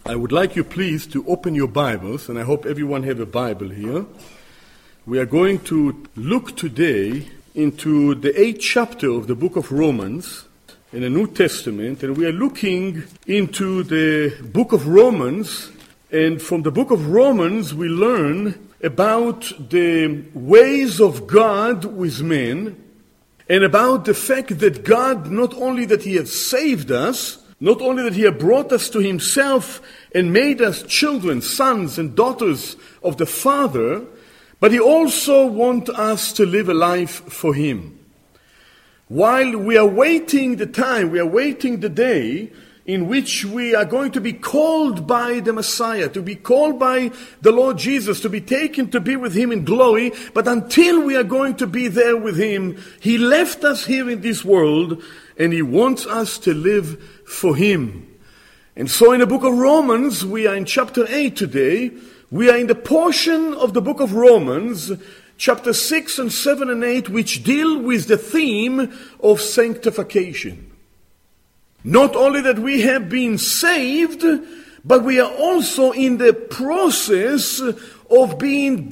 I would like you please to open your Bibles, and I hope everyone have a Bible here. We are going to look today into the 8th chapter of the book of Romans in the New Testament, and we are looking into the book of Romans, and from the book of Romans we learn about the ways of God with men, and about the fact that God, not only that He has saved us, not only that He has brought us to Himself and made us children, sons and daughters of the Father, but He also wants us to live a life for Him. While we are waiting the time, we are waiting the day in which we are going to be called by the Messiah, to be called by the Lord Jesus, to be taken to be with Him in glory. But until we are going to be there with Him, He left us here in this world, and He wants us to live for Him. And so in the book of Romans, we are in chapter 8 today. We are in the portion of the book of Romans, chapter 6 and 7 and 8, which deal with the theme of sanctification. Not only that we have been saved, but we are also in the process of being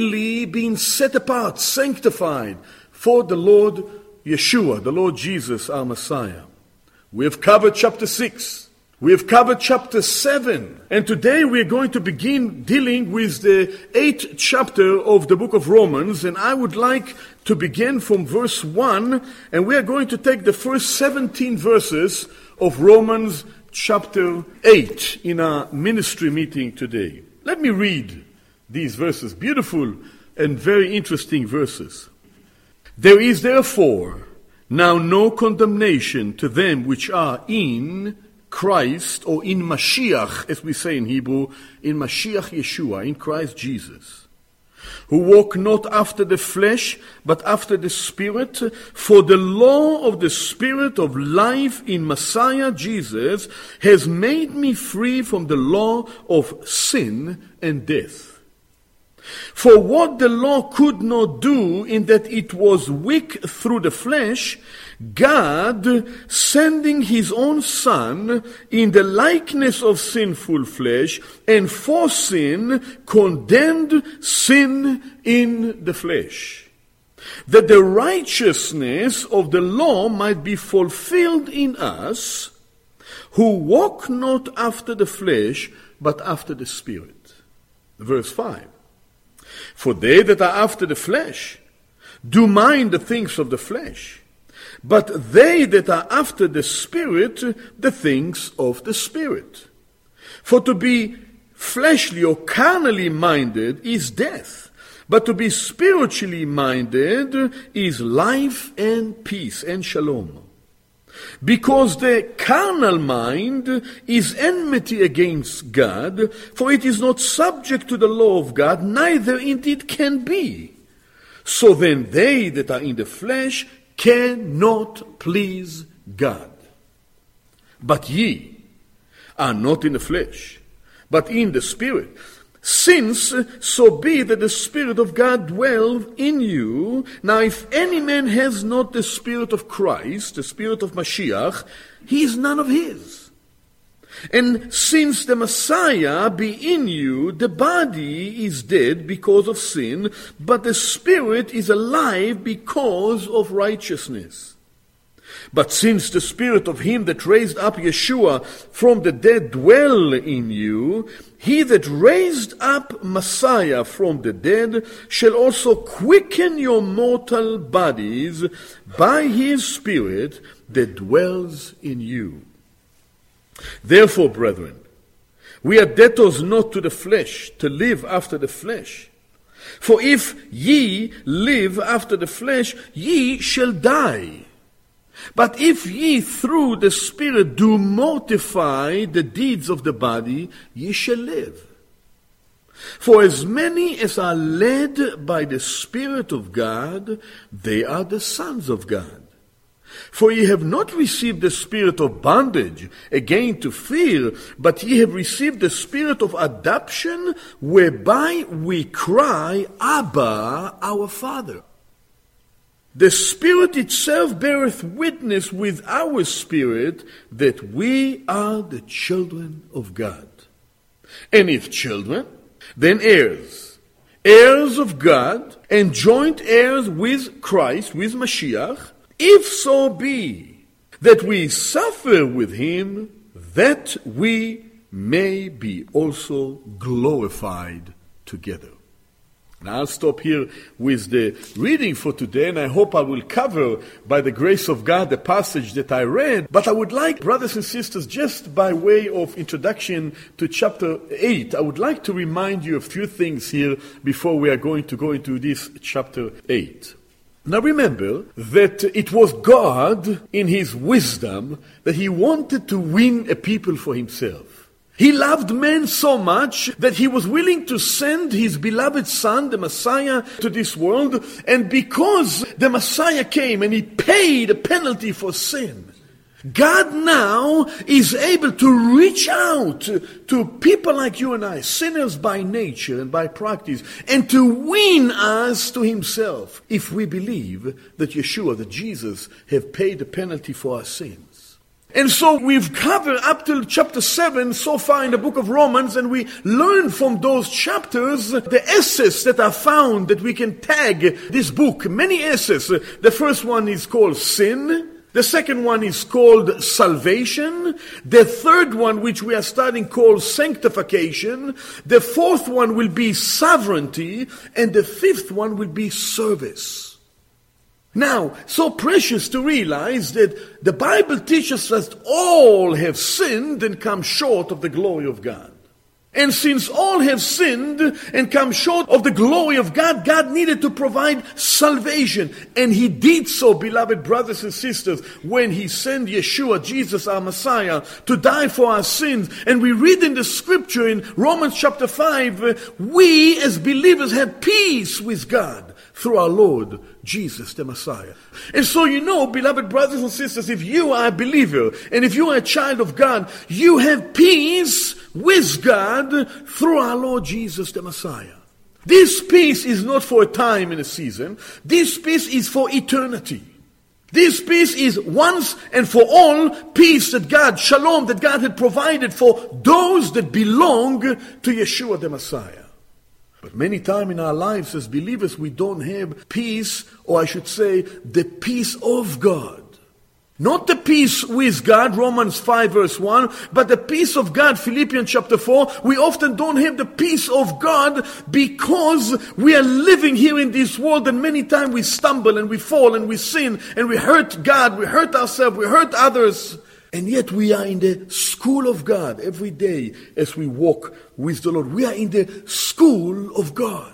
set apart, sanctified for the Lord Yeshua, the Lord Jesus, our Messiah. We have covered chapter 6. We have covered chapter 7. And today we are going to begin dealing with the 8th chapter of the book of Romans. And I would like to begin from verse 1. And we are going to take the first 17 verses of Romans chapter 8 in our ministry meeting today. Let me read these verses. Beautiful and very interesting verses. There is therefore now no condemnation to them which are in Christ, or in Mashiach, as we say in Hebrew, in Mashiach Yeshua, in Christ Jesus, who walk not after the flesh, but after the Spirit. For the law of the Spirit of life in Messiah Jesus has made me free from the law of sin and death. For what the law could not do, in that it was weak through the flesh, God, sending His own Son in the likeness of sinful flesh, and for sin, condemned sin in the flesh, that the righteousness of the law might be fulfilled in us, who walk not after the flesh, but after the Spirit. Verse 5. For they that are after the flesh do mind the things of the flesh, but they that are after the Spirit, the things of the Spirit. For to be fleshly or carnally minded is death, but to be spiritually minded is life and peace and shalom. Because the carnal mind is enmity against God, for it is not subject to the law of God, neither indeed can be. So then they that are in the flesh cannot please God. But ye are not in the flesh, but in the Spirit, since so be that the Spirit of God dwell in you. Now if any man has not the Spirit of Christ, the Spirit of Mashiach, he is none of his. And since the Messiah be in you, the body is dead because of sin, but the Spirit is alive because of righteousness. But since the Spirit of Him that raised up Yeshua from the dead dwell in you, He that raised up Messiah from the dead shall also quicken your mortal bodies by His Spirit that dwells in you. Therefore, brethren, we are debtors not to the flesh, to live after the flesh. For if ye live after the flesh, ye shall die. But if ye through the Spirit do mortify the deeds of the body, ye shall live. For as many as are led by the Spirit of God, they are the sons of God. For ye have not received the spirit of bondage, again to fear, but ye have received the spirit of adoption, whereby we cry, Abba, our Father. The Spirit itself beareth witness with our spirit that we are the children of God. And if children, then heirs, heirs of God, and joint heirs with Christ, with Mashiach, if so be that we suffer with him, that we may be also glorified together. Now I'll stop here with the reading for today, and I hope I will cover, by the grace of God, the passage that I read. But I would like, brothers and sisters, just by way of introduction to chapter 8, I would like to remind you of a few things here before we are going to go into this chapter 8. Now remember that it was God, in his wisdom, that he wanted to win a people for himself. He loved men so much that he was willing to send his beloved Son, the Messiah, to this world. And because the Messiah came and he paid a penalty for sin, God now is able to reach out to people like you and I, sinners by nature and by practice, and to win us to himself if we believe that Yeshua, that Jesus, have paid the penalty for our sins. And so we've covered up till chapter 7 so far in the book of Romans, and we learn from those chapters the essays that are found that we can tag this book. Many essays. The first one is called sin. The second one is called salvation. The third one, which we are studying, called sanctification. The fourth one will be sovereignty. And the fifth one will be service. Now, so precious to realize that the Bible teaches us that all have sinned and come short of the glory of God. And since all have sinned and come short of the glory of God, God needed to provide salvation. And he did so, beloved brothers and sisters, when he sent Yeshua, Jesus our Messiah, to die for our sins. And we read in the scripture in Romans chapter 5, we as believers have peace with God through our Lord Jesus the Messiah. And so you know, beloved brothers and sisters, if you are a believer and if you are a child of God, you have peace with God through our Lord Jesus the Messiah. This peace is not for a time and a season. This peace is for eternity. This peace is once and for all peace that God, shalom, that God had provided for those that belong to Yeshua the Messiah. But many times in our lives as believers, we don't have peace, or I should say, the peace of God. Not the peace with God, Romans 5 verse 1, but the peace of God, Philippians chapter 4. We often don't have the peace of God because we are living here in this world, and many times we stumble and we fall and we sin and we hurt God, we hurt ourselves, we hurt others. And yet we are in the school of God every day as we walk with the Lord. We are in the school of God.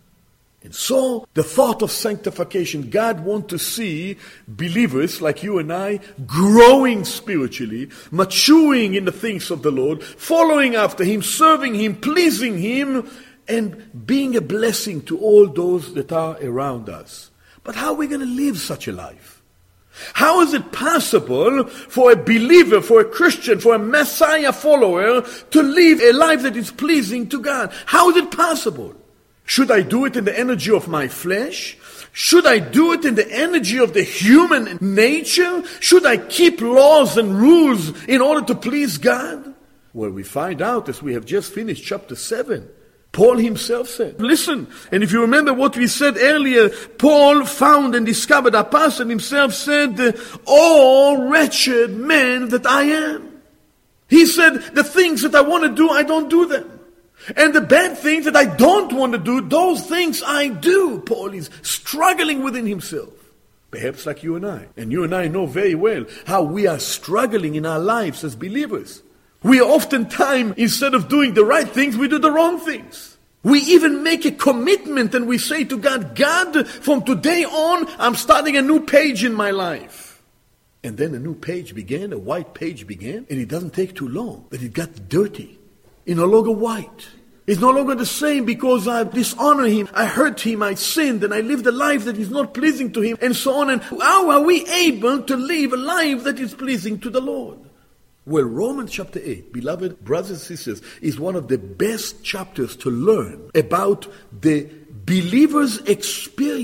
And so the thought of sanctification, God wants to see believers like you and I growing spiritually, maturing in the things of the Lord, following after him, serving him, pleasing him, and being a blessing to all those that are around us. But how are we going to live such a life? How is it possible for a believer, for a Christian, for a Messiah follower to live a life that is pleasing to God? How is it possible? Should I do it in the energy of my flesh? Should I do it in the energy of the human nature? Should I keep laws and rules in order to please God? Well, we find out as we have just finished chapter 7. Paul himself said, listen, and if you remember what we said earlier, Paul found and discovered, our pastor himself said, "Oh, wretched man that I am." He said, the things that I want to do, I don't do them. And the bad things that I don't want to do, those things I do. Paul is struggling within himself. Perhaps like you and I. And you and I know very well how we are struggling in our lives as believers. We oftentimes, instead of doing the right things, we do the wrong things. We even make a commitment and we say to God, God, from today on, I'm starting a new page in my life. And then a new page began, a white page began, and it doesn't take too long, but it got dirty. It's no longer white. It's no longer the same because I dishonor him, I hurt him, I sinned, and I lived a life that is not pleasing to him, and so on. And how are we able to live a life that is pleasing to the Lord? Well, Romans chapter 8, beloved brothers and sisters, is one of the best chapters to learn about the believer's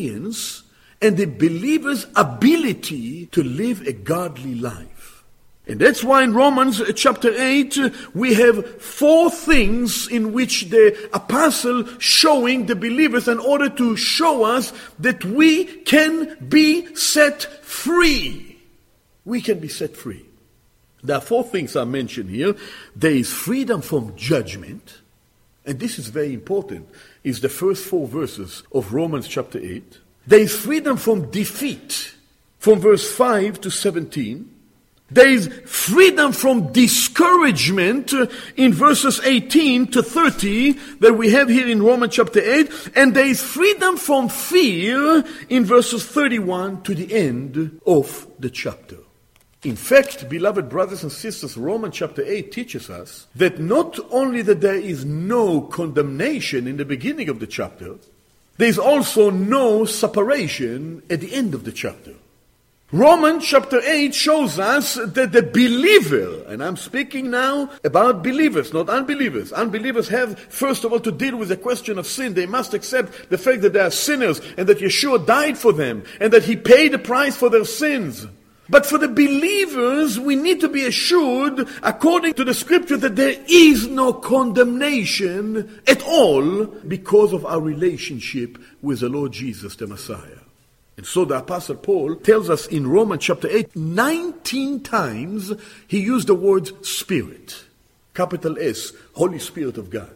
experience and the believer's ability to live a godly life. And that's why in Romans chapter 8, we have 4 things in which the apostle showing the believers in order to show us that we can be set free. We can be set free. There are 4 things are mentioned here. There is freedom from judgment. And this is very important. It's the first 4 verses of Romans chapter 8. There is freedom from defeat. From verse 5 to 17. There is freedom from discouragement in verses 18 to 30 that we have here in Romans chapter 8. And there is freedom from fear in verses 31 to the end of the chapter. In fact, beloved brothers and sisters, Romans chapter 8 teaches us that not only that there is no condemnation in the beginning of the chapter, there is also no separation at the end of the chapter. Romans chapter 8 shows us that the believer, and I'm speaking now about believers, not unbelievers. Unbelievers have, first of all, to deal with the question of sin. They must accept the fact that they are sinners and that Yeshua died for them and that He paid the price for their sins. But for the believers, we need to be assured, according to the scripture, that there is no condemnation at all because of our relationship with the Lord Jesus, the Messiah. And so the Apostle Paul tells us in Romans chapter 8, 19 times he used the word Spirit. Capital S, Holy Spirit of God.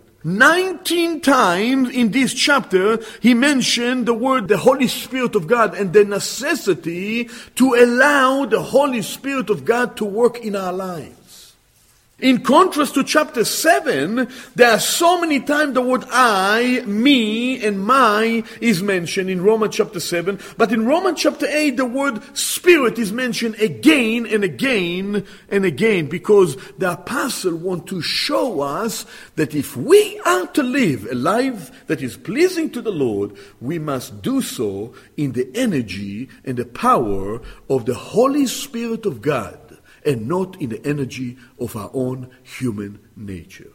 19 times in this chapter he mentioned the word the Holy Spirit of God and the necessity to allow the Holy Spirit of God to work in our lives. In contrast to chapter 7, there are so many times the word I, me, and my is mentioned in Romans chapter 7. But in Romans chapter 8, the word Spirit is mentioned again and again and again. Because the apostle wants to show us that if we are to live a life that is pleasing to the Lord, we must do so in the energy and the power of the Holy Spirit of God, and not in the energy of our own human nature.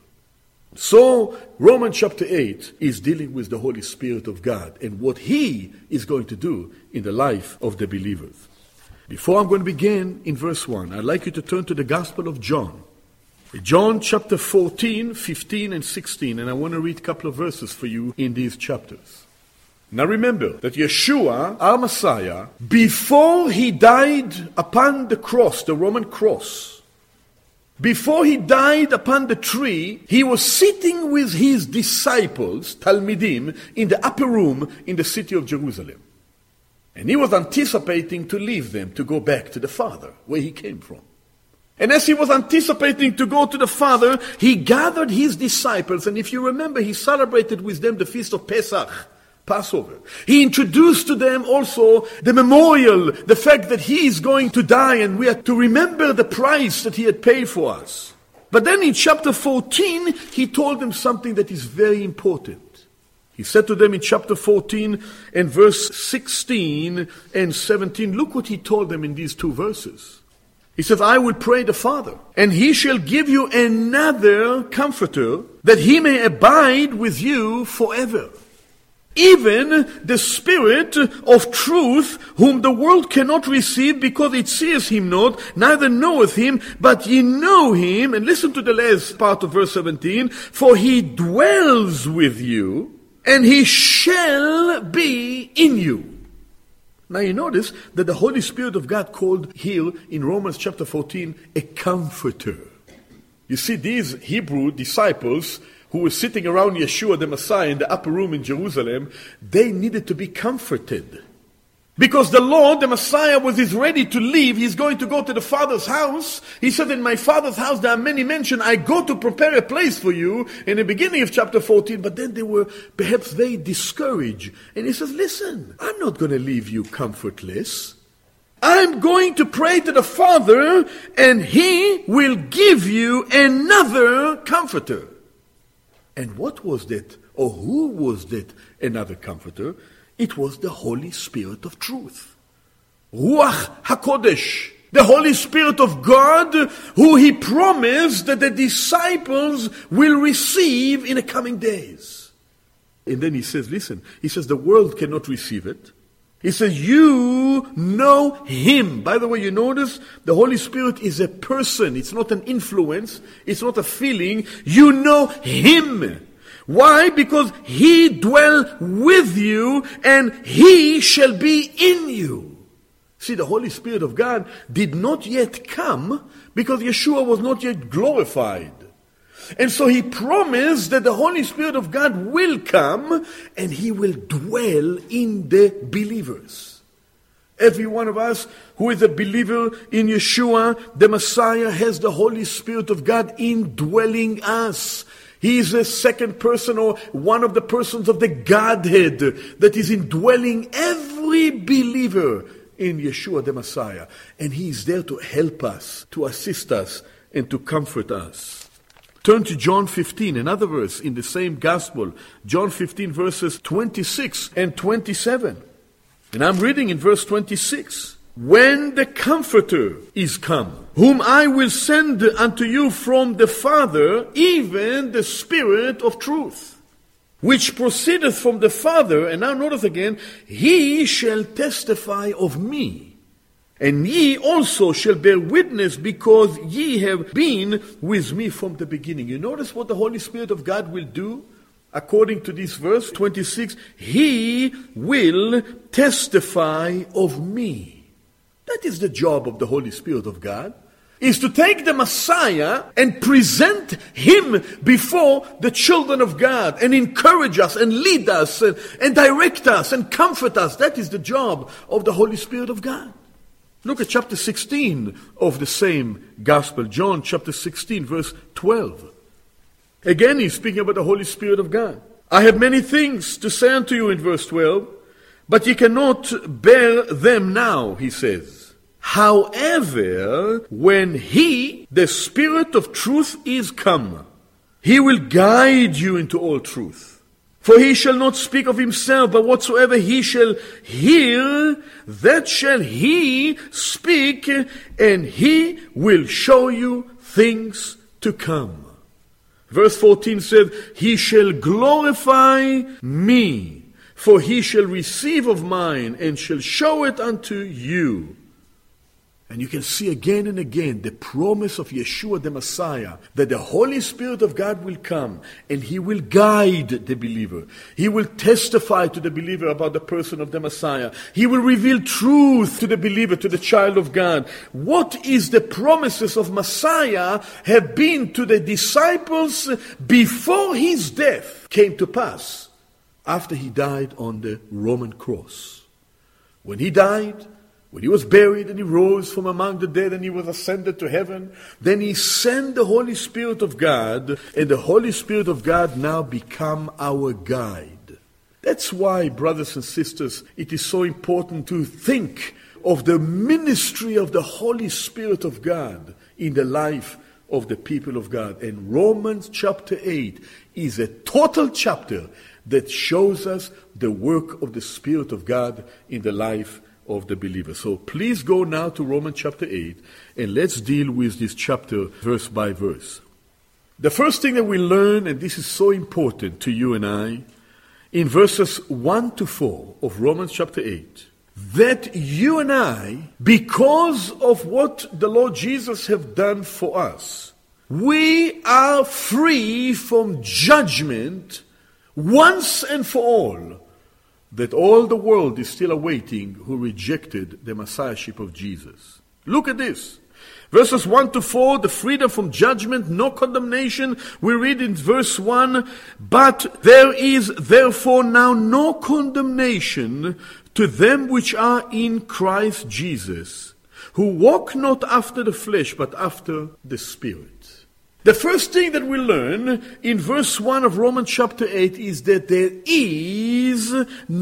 So, Romans chapter 8 is dealing with the Holy Spirit of God and what He is going to do in the life of the believers. Before I'm going to begin in verse 1, I'd like you to turn to the Gospel of John. John chapter 14, 15, and 16, and I want to read a couple of verses for you in these chapters. Now remember that Yeshua, our Messiah, before He died upon the cross, the Roman cross, before He died upon the tree, He was sitting with His disciples, Talmidim, in the upper room in the city of Jerusalem. And He was anticipating to leave them to go back to the Father, where He came from. And as He was anticipating to go to the Father, He gathered His disciples, and if you remember, He celebrated with them the feast of Pesach, Passover. He introduced to them also the memorial, the fact that He is going to die and we are to remember the price that He had paid for us. But then in chapter 14, He told them something that is very important. He said to them in chapter 14 and verse 16 and 17, look what He told them in these 2 verses. He says, I will pray the Father, and He shall give you another Comforter, that He may abide with you forever. Even the Spirit of truth, whom the world cannot receive, because it sees Him not, neither knoweth Him, but ye know Him. And listen to the last part of verse 17. For He dwells with you, and He shall be in you. Now you notice that the Holy Spirit of God called here in Romans chapter 14 a Comforter. You see, these Hebrew disciples who were sitting around Yeshua the Messiah in the upper room in Jerusalem, they needed to be comforted. Because the Lord, the Messiah, was ready to leave. He's going to go to the Father's house. He said, in my Father's house there are many mansions. I go to prepare a place for you in the beginning of chapter 14. But then they were perhaps very discouraged. And He says, listen, I'm not going to leave you comfortless. I'm going to pray to the Father, and He will give you another Comforter. And what was that, or who was that another Comforter? It was the Holy Spirit of truth. Ruach HaKodesh, the Holy Spirit of God, who He promised that the disciples will receive in the coming days. And then He says, listen, He says the world cannot receive it. He says, you know Him. By the way, you notice the Holy Spirit is a person. It's not an influence. It's not a feeling. You know Him. Why? Because He dwell with you and He shall be in you. See, the Holy Spirit of God did not yet come because Yeshua was not yet glorified. And so He promised that the Holy Spirit of God will come and He will dwell in the believers. Every one of us who is a believer in Yeshua, the Messiah, has the Holy Spirit of God indwelling us. He is a second person or one of the persons of the Godhead that is indwelling every believer in Yeshua the Messiah. And He is there to help us, to assist us, and to comfort us. Turn to John 15, another verse in the same gospel. John 15 verses 26 and 27. And I'm reading in verse 26. When the Comforter is come, whom I will send unto you from the Father, even the Spirit of truth, which proceedeth from the Father, and now notice again, He shall testify of me. And ye also shall bear witness, because ye have been with me from the beginning. You notice what the Holy Spirit of God will do? According to this verse 26, He will testify of me. That is the job of the Holy Spirit of God, is to take the Messiah and present Him before the children of God and encourage us and lead us and direct us and comfort us. That is the job of the Holy Spirit of God. Look at chapter 16 of the same gospel, John chapter 16 verse 12. Again, he's speaking about the Holy Spirit of God. I have many things to say unto you in verse 12, but ye cannot bear them now, he says. However, when He, the Spirit of truth, is come, He will guide you into all truth. For He shall not speak of Himself, but whatsoever He shall hear, that shall He speak, and He will show you things to come. Verse 14 says, He shall glorify me, for He shall receive of mine, and shall show it unto you. And you can see again and again the promise of Yeshua the Messiah, that the Holy Spirit of God will come and He will guide the believer. He will testify to the believer about the person of the Messiah. He will reveal truth to the believer, to the child of God. What is the promises of Messiah have been to the disciples before His death came to pass, after He died on the Roman cross. When He died, when He was buried and He rose from among the dead and He was ascended to heaven, then He sent the Holy Spirit of God, and the Holy Spirit of God now become our guide. That's why, brothers and sisters, it is so important to think of the ministry of the Holy Spirit of God in the life of the people of God. And Romans chapter 8 is a total chapter that shows us the work of the Spirit of God in the life of the believer. So please go now to Romans chapter 8 and let's deal with this chapter verse by verse. The first thing that we learn, and this is so important to you and I, in verses 1 to 4 of Romans chapter 8, that you and I, because of what the Lord Jesus have done for us, we are free from judgment once and for all, that all the world is still awaiting who rejected the Messiahship of Jesus. Look at this. Verses 1 to 4, the freedom from judgment, no condemnation. We read in verse 1, but there is therefore now no condemnation to them which are in Christ Jesus, who walk not after the flesh, but after the Spirit. The first thing that we learn in verse 1 of Romans chapter 8 is that there is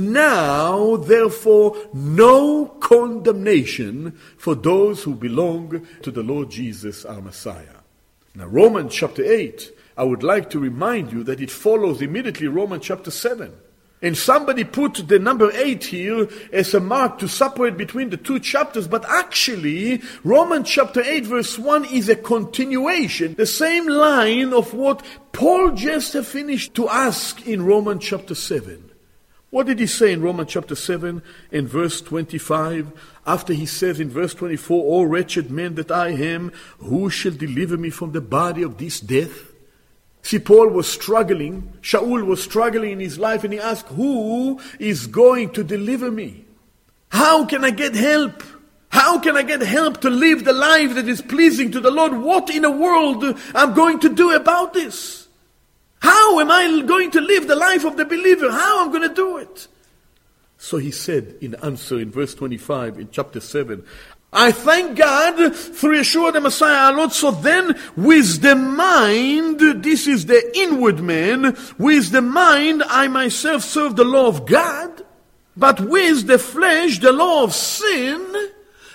now, therefore, no condemnation for those who belong to the Lord Jesus, our Messiah. Now, Romans chapter 8, I would like to remind you that it follows immediately Romans chapter 7. And somebody put the number 8 here as a mark to separate between the two chapters, but actually, Romans chapter 8 verse 1 is a continuation, the same line of what Paul just finished to ask in Romans chapter 7. What did he say in Romans chapter 7 and verse 25? After he says in verse 24, O wretched man that I am, who shall deliver me from the body of this death? See, Paul was struggling, Shaul was struggling in his life, and he asked, who is going to deliver me? How can I get help? How can I get help to live the life that is pleasing to the Lord? What in the world am I going to do about this? How am I going to live the life of the believer? How am I going to do it? So he said in answer in verse 25 in chapter 7, I thank God through Yeshua the Messiah our Lord. So then with the mind, this is the inward man, with the mind I myself serve the law of God, but with the flesh the law of sin.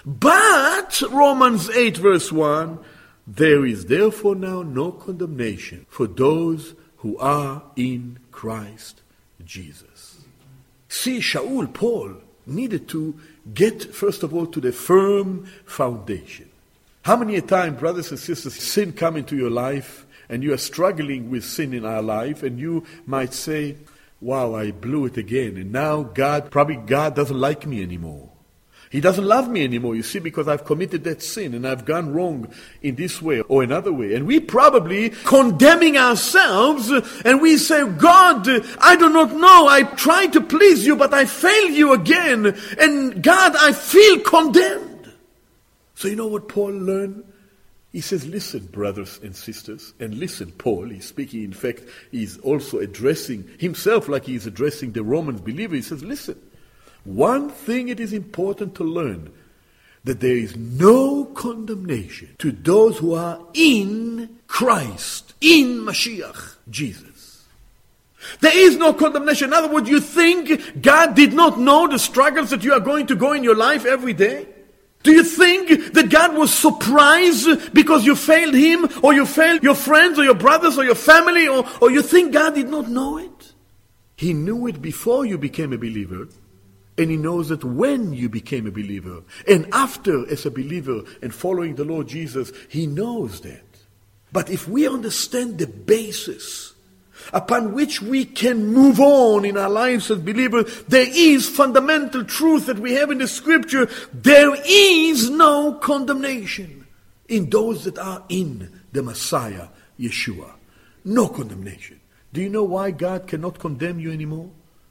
But, Romans 8 verse 1, there is therefore now no condemnation for those who are in Christ Jesus. See, Shaul, Paul, needed to get, first of all, to the firm foundation. How many a time, brothers and sisters, sin come into your life, and you are struggling with sin in our life, and you might say, wow, I blew it again, and now God doesn't like me anymore. He doesn't love me anymore, you see, because I've committed that sin and I've gone wrong in this way or another way. And we probably condemning ourselves and we say, God, I do not know. I tried to please you, but I failed you again. And God, I feel condemned. So you know what Paul learned? He says, listen, brothers and sisters, and listen, Paul, he's speaking, in fact, he's also addressing himself like he's addressing the Roman believer. He says, listen. One thing it is important to learn, that there is no condemnation to those who are in Christ, in Mashiach, Jesus. There is no condemnation. In other words, you think God did not know the struggles that you are going to go in your life every day? Do you think that God was surprised because you failed Him, or you failed your friends, or your brothers, or your family, or you think God did not know it? He knew it before you became a believer. And He knows that when you became a believer, and after as a believer and following the Lord Jesus, He knows that. But if we understand the basis upon which we can move on in our lives as believers, there is fundamental truth that we have in the Scripture. There is no condemnation in those that are in the Messiah, Yeshua. No condemnation. Do you know why God cannot condemn you anymore?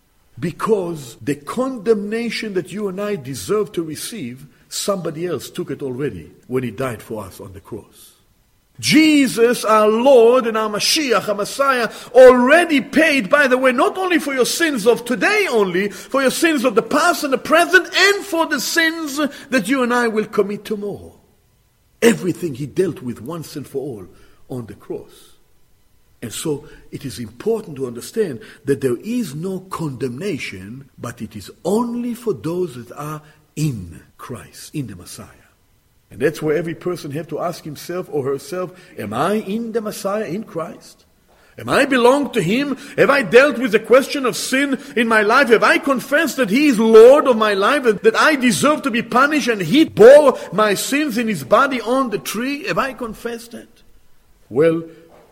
Because the condemnation that you and I deserve to receive, somebody else took it already when He died for us on the cross. Jesus, our Lord and our Mashiach, our Messiah, already paid, by the way, not only for your sins of today only, for your sins of the past and the present, and for the sins that you and I will commit tomorrow. Everything He dealt with once and for all on the cross. And so it is important to understand that there is no condemnation, but it is only for those that are in Christ, in the Messiah. And that's where every person has to ask himself or herself, am I in the Messiah, in Christ? Am I belong to Him? Have I dealt with the question of sin in my life? Have I confessed that He is Lord of my life, that I deserve to be punished and He bore my sins in His body on the tree? Have I confessed that? Well,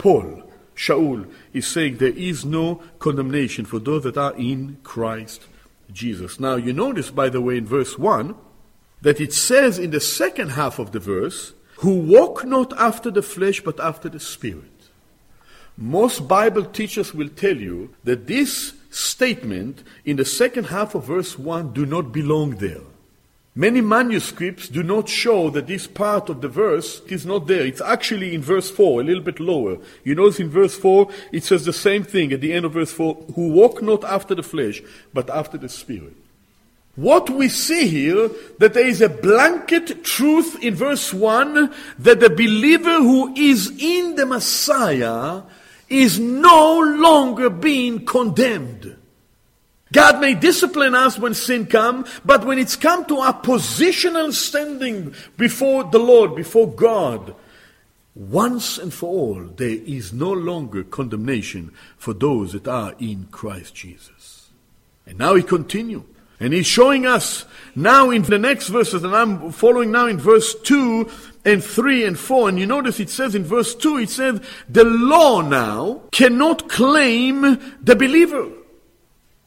Shaul is saying there is no condemnation for those that are in Christ Jesus. Now you notice, by the way, in verse 1, that it says in the second half of the verse, who walk not after the flesh but after the Spirit. Most Bible teachers will tell you that this statement in the second half of verse 1 do not belong there. Many manuscripts do not show that this part of the verse is not there. It's actually in verse 4, a little bit lower. You notice in verse 4, it says the same thing at the end of verse 4, who walk not after the flesh, but after the Spirit. What we see here, that there is a blanket truth in verse 1, that the believer who is in the Messiah is no longer being condemned. God may discipline us when sin comes, but when it's come to our positional standing before the Lord, before God, once and for all, there is no longer condemnation for those that are in Christ Jesus. And now He continues. And He's showing us now in the next verses, and I'm following now in verse 2 and 3 and 4. And you notice it says in verse 2, it says, the law now cannot claim the believer.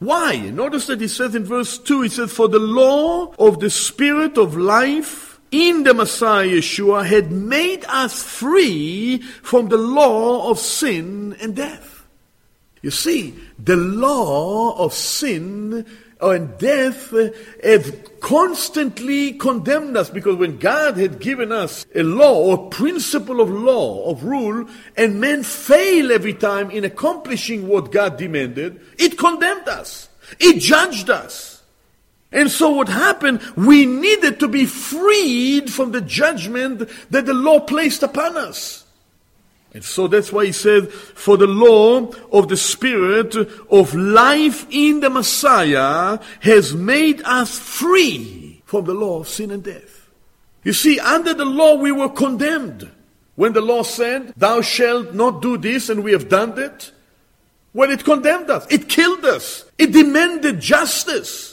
Why? Notice that he says in verse 2, he says, for the law of the Spirit of life in the Messiah Yeshua had made us free from the law of sin and death. You see, the law of sin and death have constantly condemned us, because when God had given us a law or principle of law, of rule, and men fail every time in accomplishing what God demanded, it condemned us. It judged us. And so what happened, we needed to be freed from the judgment that the law placed upon us. And so that's why he said, for the law of the Spirit of life in the Messiah has made us free from the law of sin and death. You see, under the law we were condemned. When the law said, thou shalt not do this, and we have done it, well, it condemned us. It killed us. It demanded justice.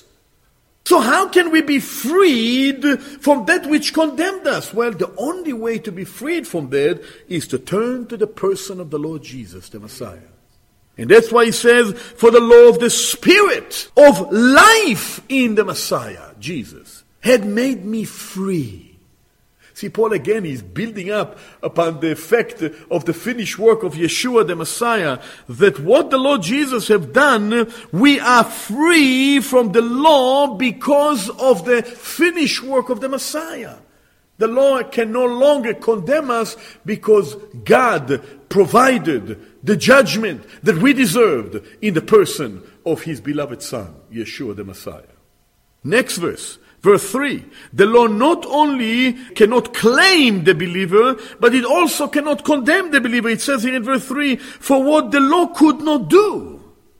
So how can we be freed from that which condemned us? Well, the only way to be freed from that is to turn to the person of the Lord Jesus, the Messiah. And that's why he says, for the law of the Spirit of life in the Messiah, Jesus, had made me free. See, Paul again is building up upon the fact of the finished work of Yeshua the Messiah, that what the Lord Jesus have done, we are free from the law because of the finished work of the Messiah. The law can no longer condemn us because God provided the judgment that we deserved in the person of His beloved Son, Yeshua the Messiah. Next verse. Verse 3, the law not only cannot claim the believer, but it also cannot condemn the believer. It says here in verse 3, for what the law could not do,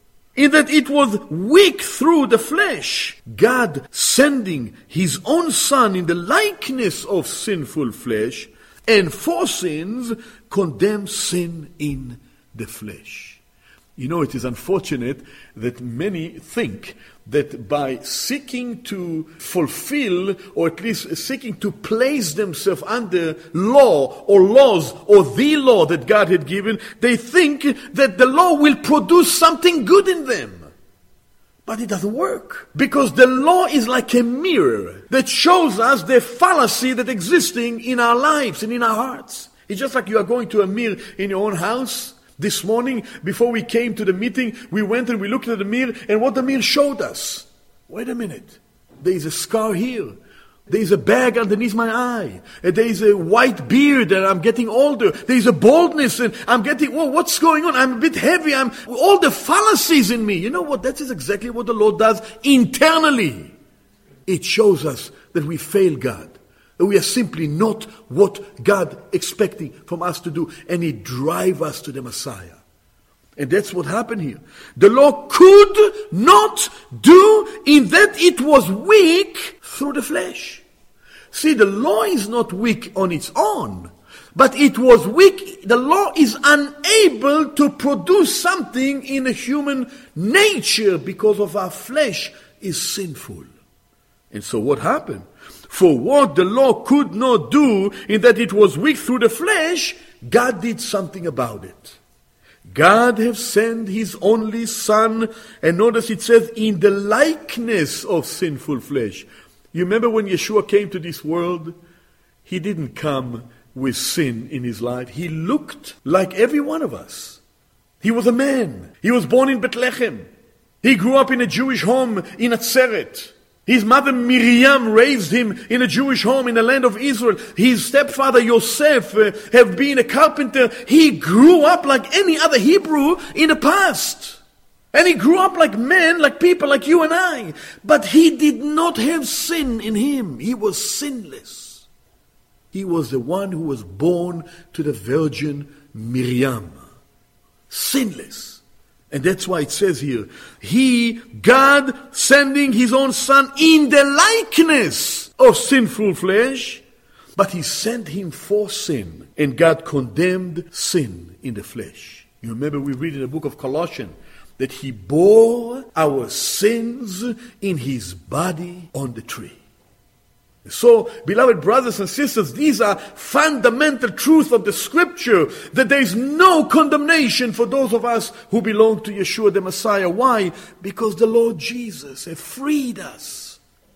in that it was weak through the flesh, God sending His own Son in the likeness of sinful flesh, and for sins, condemns sin in the flesh. You know, it is unfortunate that many think that by seeking to fulfill, or at least seeking to place themselves under law or laws or the law that God had given, they think that the law will produce something good in them. But it doesn't work. Because the law is like a mirror that shows us the fallacy that existing in our lives and in our hearts. It's just like you are going to a mirror in your own house. This morning, before we came to the meeting, we went and we looked at the mirror, and what the mirror showed us. Wait a minute. There is a scar here. There is a bag underneath my eye. And there is a white beard, and I'm getting older. There is a baldness, and I'm getting, what's going on? I'm a bit heavy. All the fallacies in me. You know what? That is exactly what the Lord does internally. It shows us that we fail God. We are simply not what God expecting from us to do. And He drives us to the Messiah. And that's what happened here. The law could not do in that it was weak through the flesh. See, the law is not weak on its own. But it was weak. The law is unable to produce something in a human nature because of our flesh is sinful. And so what happened? For what the law could not do, in that it was weak through the flesh, God did something about it. God have sent His only Son, and notice it says, in the likeness of sinful flesh. You remember when Yeshua came to this world? He didn't come with sin in His life. He looked like every one of us. He was a man. He was born in Bethlehem. He grew up in a Jewish home in Nazareth. His mother Miriam raised him in a Jewish home in the land of Israel. His stepfather Yosef have been a carpenter. He grew up like any other Hebrew in the past. And he grew up like men, like people like you and I. But he did not have sin in him. He was sinless. He was the one who was born to the Virgin Miriam. Sinless. And that's why it says here, God sending His own Son in the likeness of sinful flesh, but He sent Him for sin. And God condemned sin in the flesh. You remember we read in the book of Colossians that He bore our sins in His body on the tree. So, beloved brothers and sisters, these are fundamental truths of the Scripture, that there is no condemnation for those of us who belong to Yeshua the Messiah. Why? Because the Lord Jesus has freed us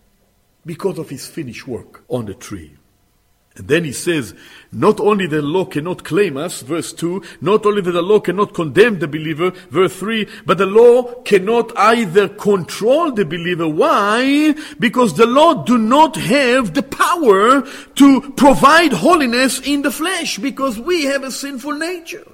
because of His finished work on the tree. And then he says, not only the law cannot claim us, verse 2, not only that the law cannot condemn the believer, verse 3, but the law cannot either control the believer. Why? Because the law do not have the power to provide holiness in the flesh, because we have a sinful nature.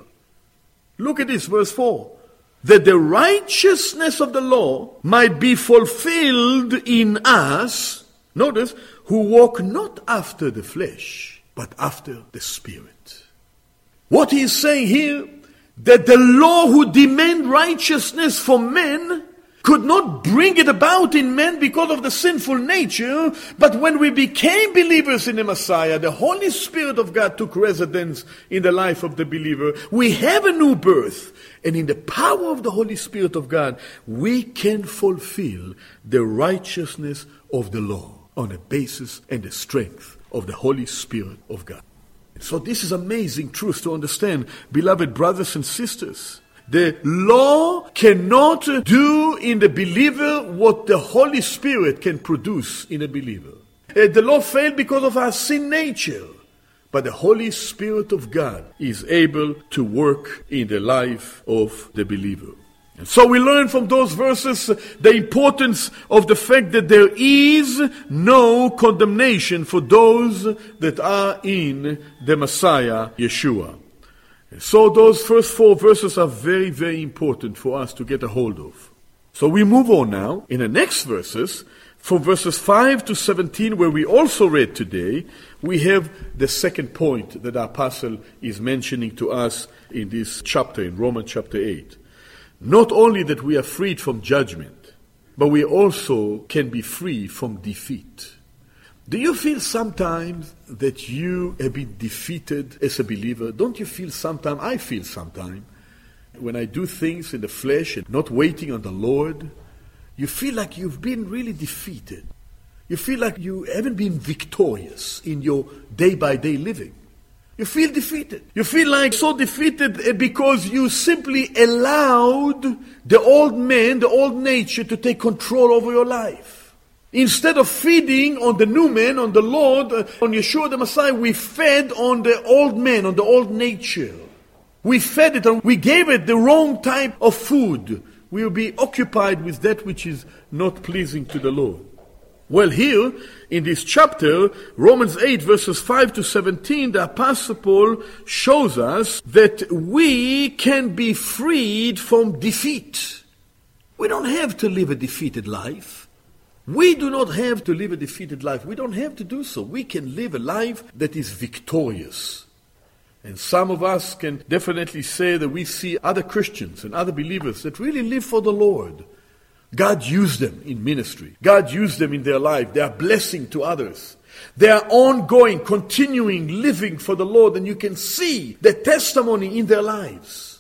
Look at this, verse 4. That the righteousness of the law might be fulfilled in us, notice, who walk not after the flesh, but after the Spirit. What he is saying here, that the law who demand righteousness for men could not bring it about in men because of the sinful nature, but when we became believers in the Messiah, the Holy Spirit of God took residence in the life of the believer. We have a new birth, and in the power of the Holy Spirit of God, we can fulfill the righteousness of the law on the basis and the strength of the Holy Spirit of God. So this is amazing truth to understand, beloved brothers and sisters. The law cannot do in the believer what the Holy Spirit can produce in a believer. The law failed because of our sin nature, but the Holy Spirit of God is able to work in the life of the believer. And so we learn from those verses the importance of the fact that there is no condemnation for those that are in the Messiah, Yeshua. And so those first 4 verses are very, very important for us to get a hold of. So we move on now in the next verses. From verses 5 to 17, where we also read today, we have the second point that our apostle is mentioning to us in this chapter, in Romans chapter 8. Not only that we are freed from judgment, but we also can be free from defeat. Do you feel sometimes that you have been defeated as a believer? Don't you feel sometimes? I feel sometimes. When I do things in the flesh and not waiting on the Lord, you feel like you've been really defeated. You feel like you haven't been victorious in your day-by-day living. You feel defeated. You feel like so defeated because you simply allowed the old man, the old nature to take control over your life. Instead of feeding on the new man, on the Lord, on Yeshua the Messiah, we fed on the old man, on the old nature. We fed it and we gave it the wrong type of food. We will be occupied with that which is not pleasing to the Lord. Well, here in this chapter, Romans 8 verses 5 to 17, the Apostle Paul shows us that we can be freed from defeat. We don't have to live a defeated life. We do not have to live a defeated life. We don't have to do so. We can live a life that is victorious. And some of us can definitely say that we see other Christians and other believers that really live for the Lord. God used them in ministry. God used them in their life. They are blessing to others. They are ongoing, continuing, living for the Lord, and you can see the testimony in their lives.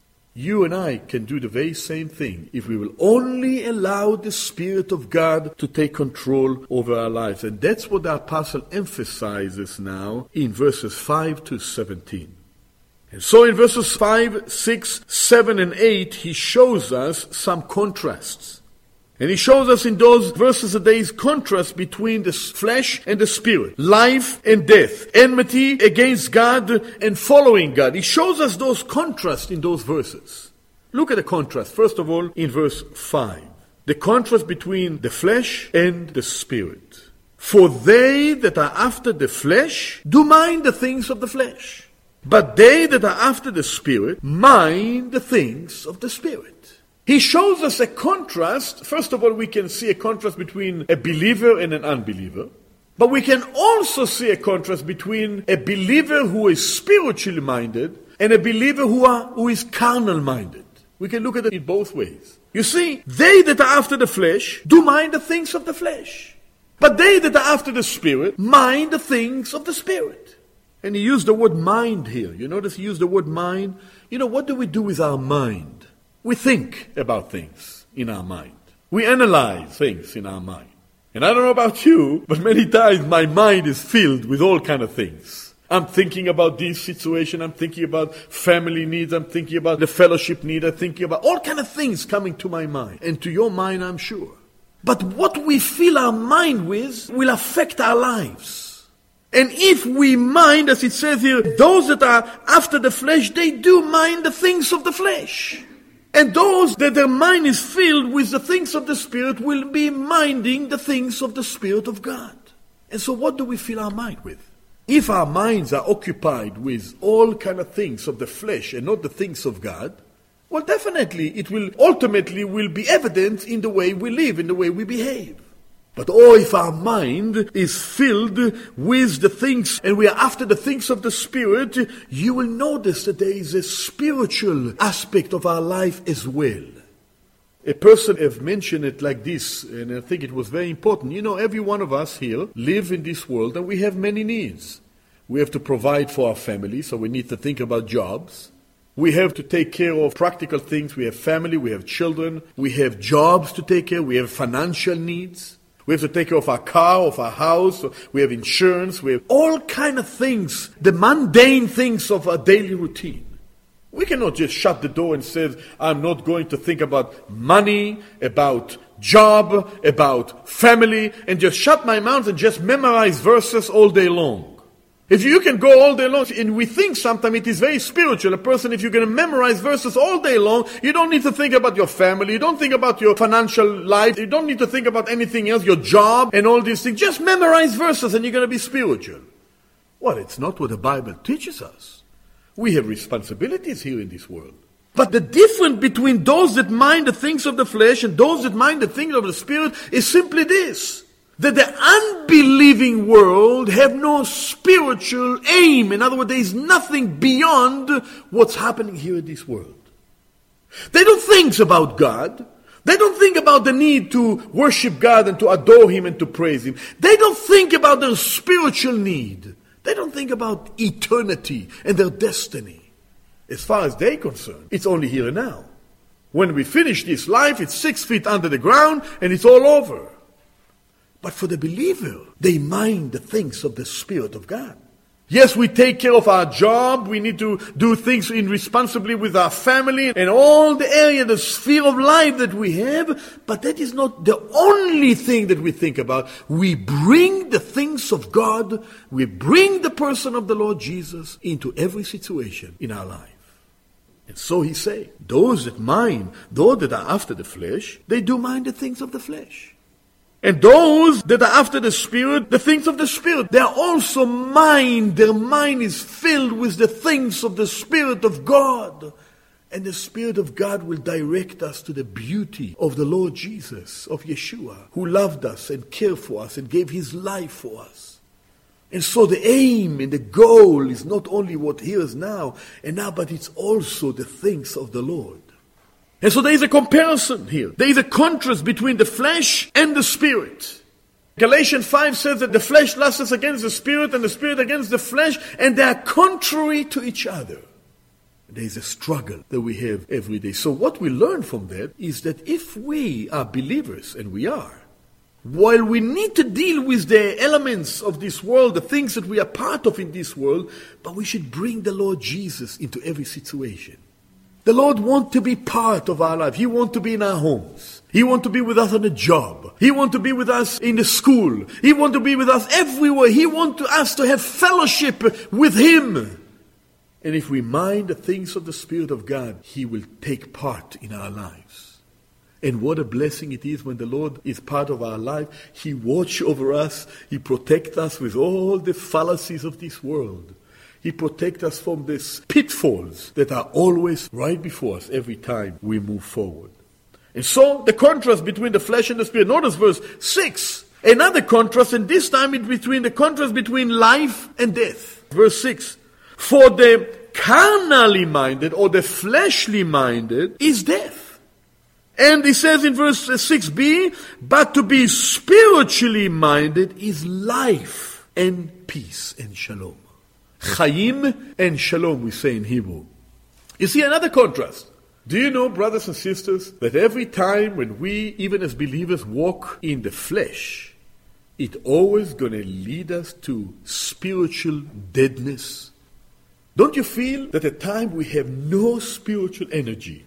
You and I can do the very same thing if we will only allow the Spirit of God to take control over our lives. And that's what the apostle emphasizes now in verses 5 to 17. And so in verses 5, 6, 7, and 8, he shows us some contrasts. And he shows us in those verses that there is contrast between the flesh and the spirit, life and death, enmity against God and following God. He shows us those contrasts in those verses. Look at the contrast, first of all, in verse 5. The contrast between the flesh and the spirit. For they that are after the flesh do mind the things of the flesh, but they that are after the Spirit mind the things of the Spirit. He shows us a contrast. First of all, we can see a contrast between a believer and an unbeliever. But we can also see a contrast between a believer who is spiritually minded and a believer who is carnal minded. We can look at it in both ways. You see, they that are after the flesh do mind the things of the flesh. But they that are after the Spirit mind the things of the Spirit. And he used the word mind here. You notice he used the word mind. You know, what do we do with our mind? We think about things in our mind. We analyze things in our mind. And I don't know about you, but many times my mind is filled with all kind of things. I'm thinking about this situation, I'm thinking about family needs, I'm thinking about the fellowship need, I'm thinking about all kind of things coming to my mind. And to your mind, I'm sure. But what we fill our mind with will affect our lives. And if we mind, as it says here, those that are after the flesh, they do mind the things of the flesh. And those that their mind is filled with the things of the Spirit will be minding the things of the Spirit of God. And so what do we fill our mind with? If our minds are occupied with all kind of things of the flesh and not the things of God, well, definitely it will ultimately be evident in the way we live, in the way we behave. But if our mind is filled with the things, and we are after the things of the Spirit, you will notice that there is a spiritual aspect of our life as well. A person have mentioned it like this, and I think it was very important. You know, every one of us here live in this world, and we have many needs. We have to provide for our family, so we need to think about jobs. We have to take care of practical things. We have family, we have children, we have jobs to take care of, we have financial needs. We have to take care of our car, of our house, we have insurance, we have all kind of things, the mundane things of our daily routine. We cannot just shut the door and say, I'm not going to think about money, about job, about family, and just shut my mouth and just memorize verses all day long. If you can go all day long, and we think sometimes it is very spiritual, a person, if you're going to memorize verses all day long, you don't need to think about your family, you don't think about your financial life, you don't need to think about anything else, your job and all these things. Just memorize verses and you're going to be spiritual. Well, it's not what the Bible teaches us. We have responsibilities here in this world. But the difference between those that mind the things of the flesh and those that mind the things of the Spirit is simply this. That the unbelieving world have no spiritual aim. In other words, there is nothing beyond what's happening here in this world. They don't think about God. They don't think about the need to worship God and to adore Him and to praise Him. They don't think about their spiritual need. They don't think about eternity and their destiny. As far as they're concerned, it's only here and now. When we finish this life, it's 6 feet under the ground and it's all over. But for the believer, they mind the things of the Spirit of God. Yes, we take care of our job. We need to do things responsibly with our family and all the area, the sphere of life that we have. But that is not the only thing that we think about. We bring the things of God, we bring the person of the Lord Jesus into every situation in our life. And so he says, those that are after the flesh, they do mind the things of the flesh. And those that are after the Spirit, the things of the Spirit, they are also their mind is filled with the things of the Spirit of God. And the Spirit of God will direct us to the beauty of the Lord Jesus, of Yeshua, who loved us and cared for us and gave His life for us. And so the aim and the goal is not only what here is now, but it's also the things of the Lord. And so there is a comparison here. There is a contrast between the flesh and the Spirit. Galatians 5 says that the flesh lusts against the Spirit and the Spirit against the flesh, and they are contrary to each other. There is a struggle that we have every day. So what we learn from that is that if we are believers, and we are, while we need to deal with the elements of this world, the things that we are part of in this world, but we should bring the Lord Jesus into every situation. The Lord wants to be part of our life. He wants to be in our homes. He wants to be with us on a job. He wants to be with us in the school. He wants to be with us everywhere. He wants us to have fellowship with Him. And if we mind the things of the Spirit of God, He will take part in our lives. And what a blessing it is when the Lord is part of our life. He watches over us. He protects us with all the fallacies of this world. He protects us from these pitfalls that are always right before us every time we move forward. And so the contrast between the flesh and the Spirit. Notice verse 6. Another contrast, and this time it's between the contrast between life and death. Verse 6. For the carnally minded or the fleshly minded is death. And he says in verse 6b, but to be spiritually minded is life and peace and shalom. Chaim and shalom, we say in Hebrew. You see another contrast. Do you know, brothers and sisters, that every time when we, even as believers, walk in the flesh, it's always going to lead us to spiritual deadness. Don't you feel that at times we have no spiritual energy,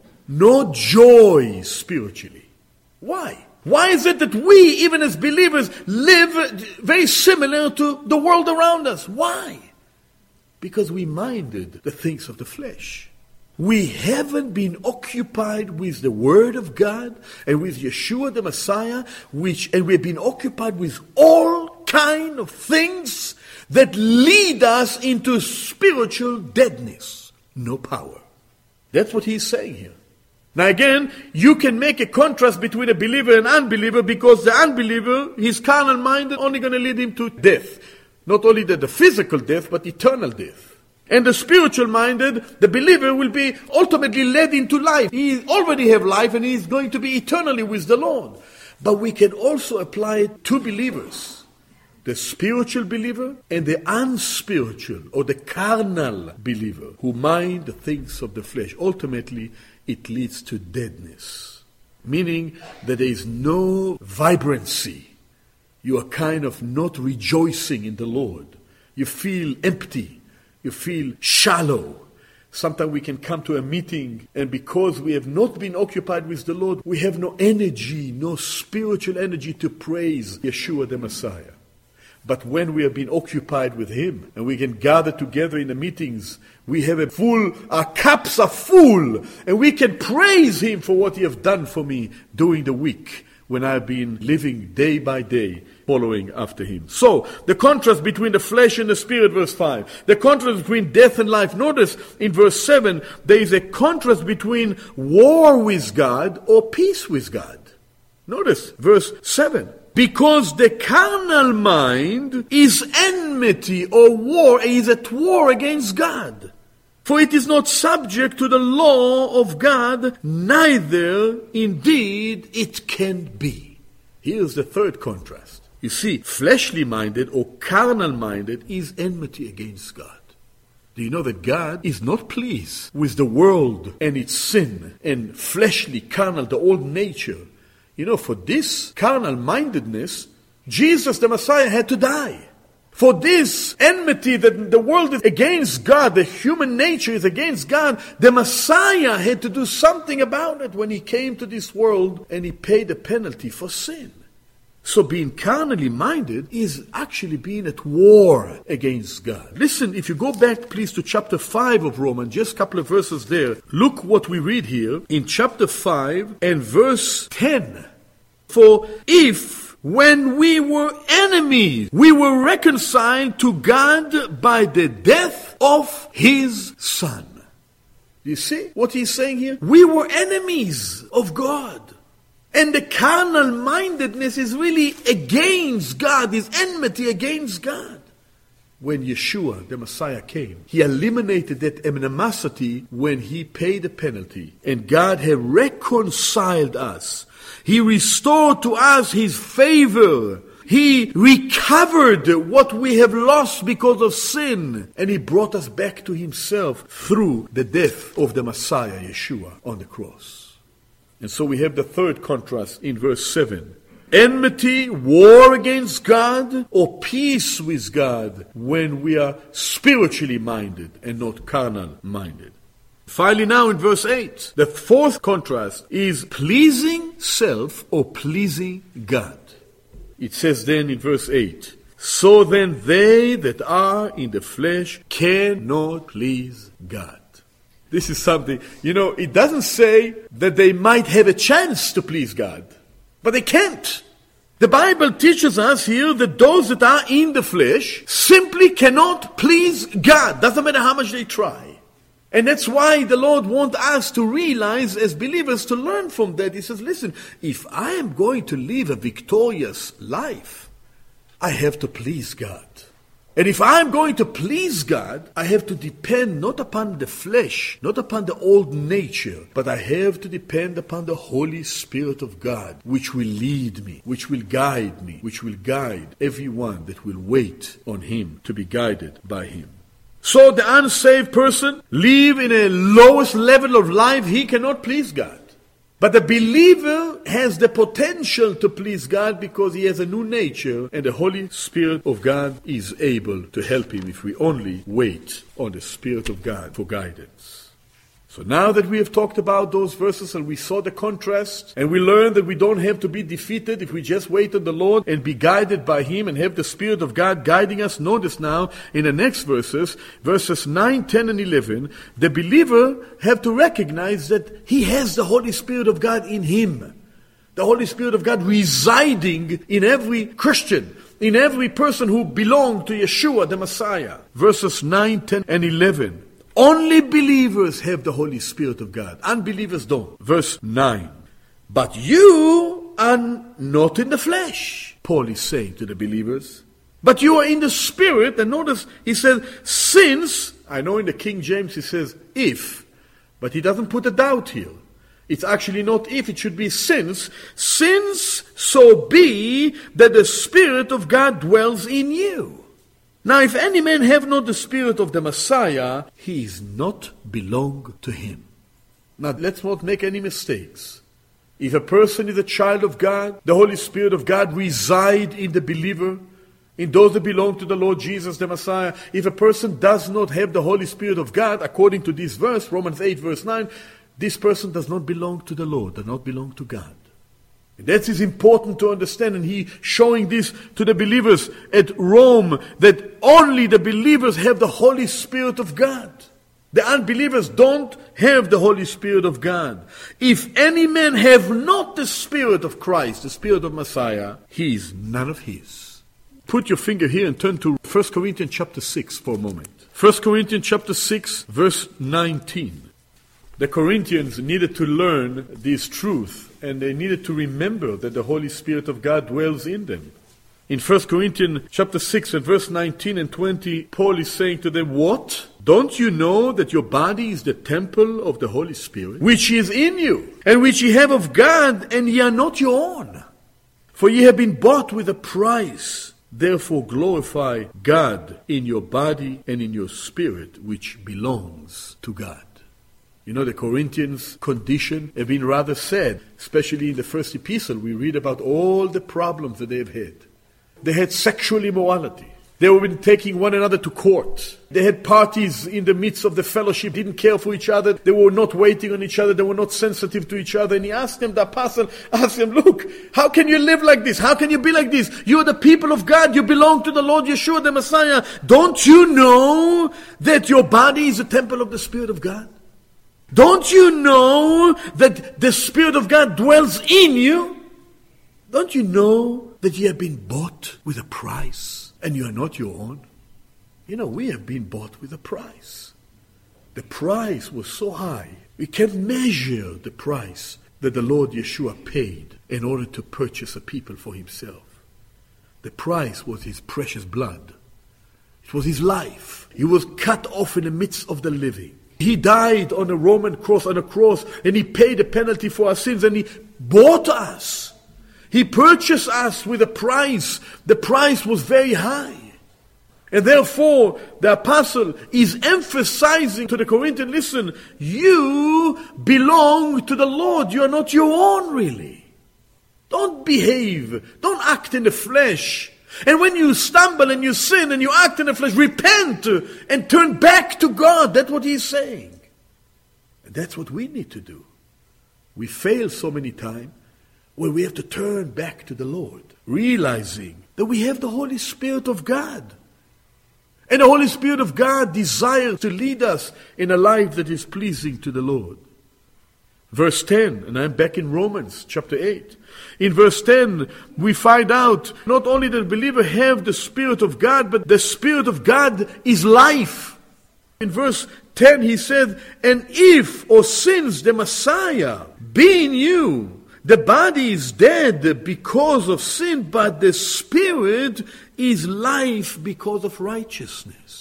no joy spiritually? Why? Why is it that we, even as believers, live very similar to the world around us? Why? Because we minded the things of the flesh. We haven't been occupied with the Word of God and with Yeshua the Messiah, and we've been occupied with all kind of things that lead us into spiritual deadness. No power. That's what he's saying here. Now again, you can make a contrast between a believer and unbeliever, because the unbeliever, his carnal mind, is only going to lead him to death. Not only the physical death, but eternal death. And the spiritual minded, the believer, will be ultimately led into life. He already have life and he is going to be eternally with the Lord. But we can also apply it to believers. The spiritual believer and the unspiritual or the carnal believer who mind the things of the flesh. Ultimately, it leads to deadness. Meaning that there is no vibrancy. You are kind of not rejoicing in the Lord. You feel empty. You feel shallow. Sometimes we can come to a meeting and because we have not been occupied with the Lord, we have no energy, no spiritual energy to praise Yeshua the Messiah. But when we have been occupied with Him and we can gather together in the meetings, we have our cups are full and we can praise Him for what He has done for me during the week when I have been living day by day following after Him. So, the contrast between the flesh and the spirit, verse 5. The contrast between death and life. Notice in verse 7, there is a contrast between war with God or peace with God. Notice verse 7. Because the carnal mind is enmity or war, is at war against God. For it is not subject to the law of God, neither indeed it can be. Here's the third contrast. You see, fleshly minded or carnal minded is enmity against God. Do you know that God is not pleased with the world and its sin and fleshly, carnal, the old nature? You know, for this carnal mindedness, Jesus the Messiah had to die. For this enmity that the world is against God, the human nature is against God, the Messiah had to do something about it when He came to this world and He paid the penalty for sin. So being carnally minded is actually being at war against God. Listen, if you go back please to chapter 5 of Romans, just a couple of verses there, look what we read here in chapter 5 and verse 10. For if when we were enemies, we were reconciled to God by the death of His Son. You see what he's saying here? We were enemies of God. And the carnal mindedness is really against God, is enmity against God. When Yeshua, the Messiah, came, He eliminated that animosity when He paid the penalty. And God had reconciled us. He restored to us His favor. He recovered what we have lost because of sin. And He brought us back to Himself through the death of the Messiah, Yeshua, on the cross. And so we have the third contrast in verse 7. Enmity, war against God, or peace with God when we are spiritually minded and not carnal minded. Finally now in verse 8, the fourth contrast is pleasing self or pleasing God. It says then in verse 8, so then they that are in the flesh cannot please God. This is something, it doesn't say that they might have a chance to please God, but they can't. The Bible teaches us here that those that are in the flesh simply cannot please God. Doesn't matter how much they try. And that's why the Lord wants us to realize as believers to learn from that. He says, listen, if I am going to live a victorious life, I have to please God. And if I'm going to please God, I have to depend not upon the flesh, not upon the old nature, but I have to depend upon the Holy Spirit of God, which will lead me, which will guide me, which will guide everyone that will wait on Him to be guided by Him. So the unsaved person live in a lowest level of life, he cannot please God. But the believer has the potential to please God because he has a new nature, and the Holy Spirit of God is able to help him if we only wait on the Spirit of God for guidance. So now that we have talked about those verses and we saw the contrast, and we learned that we don't have to be defeated if we just wait on the Lord and be guided by Him and have the Spirit of God guiding us. Notice now in the next verses 9, 10, and 11, the believer have to recognize that he has the Holy Spirit of God in him. The Holy Spirit of God residing in every Christian, in every person who belongs to Yeshua, the Messiah. Verses 9, 10, and 11. Only believers have the Holy Spirit of God. Unbelievers don't. Verse 9. But you are not in the flesh, Paul is saying to the believers. But you are in the Spirit. And notice he says, since, I know in the King James he says, if. But he doesn't put a doubt here. It's actually not if, it should be since. Since so be that the Spirit of God dwells in you. Now, if any man have not the Spirit of the Messiah, he is not belong to him. Now, let's not make any mistakes. If a person is a child of God, the Holy Spirit of God reside in the believer, in those that belong to the Lord Jesus, the Messiah. If a person does not have the Holy Spirit of God, according to this verse, Romans 8, verse 9, this person does not belong to the Lord, does not belong to God. That is important to understand, and he showing this to the believers at Rome, that only the believers have the Holy Spirit of God. The unbelievers don't have the Holy Spirit of God. If any man have not the Spirit of Christ, the Spirit of Messiah, he is none of his. Put your finger here and turn to 1 Corinthians chapter 6 for a moment. 1 Corinthians chapter 6, verse 19. The Corinthians needed to learn this truth, and they needed to remember that the Holy Spirit of God dwells in them. In 1 Corinthians chapter 6 and verse 19 and 20, Paul is saying to them, what? Don't you know that your body is the temple of the Holy Spirit, which is in you, and which ye have of God, and ye are not your own? For ye have been bought with a price. Therefore glorify God in your body and in your spirit, which belongs to God. You know, the Corinthians' condition have been rather sad, especially in the first epistle. We read about all the problems that they have had. They had sexual immorality. They were taking one another to court. They had parties in the midst of the fellowship, didn't care for each other. They were not waiting on each other. They were not sensitive to each other. And he asked them, the apostle asked them, look, how can you live like this? How can you be like this? You are the people of God. You belong to the Lord Yeshua, the Messiah. Don't you know that your body is a temple of the Spirit of God? Don't you know that the Spirit of God dwells in you? Don't you know that you have been bought with a price and you are not your own? You know, we have been bought with a price. The price was so high. We can't measure the price that the Lord Yeshua paid in order to purchase a people for himself. The price was his precious blood. It was his life. He was cut off in the midst of the living. He died on a Roman cross, and he paid the penalty for our sins, and he bought us. He purchased us with a price. The price was very high. And therefore, the apostle is emphasizing to the Corinthians, listen, you belong to the Lord. You are not your own, really. Don't behave. Don't act in the flesh. And when you stumble and you sin and you act in the flesh, repent and turn back to God. That's what he's saying. And that's what we need to do. We fail so many times where we have to turn back to the Lord, realizing that we have the Holy Spirit of God. And the Holy Spirit of God desires to lead us in a life that is pleasing to the Lord. Verse 10, and I'm back in Romans chapter 8. In verse 10, we find out not only that the believer have the Spirit of God, but the Spirit of God is life. In verse 10 he said, and if, or since the Messiah, being you, the body is dead because of sin, but the Spirit is life because of righteousness.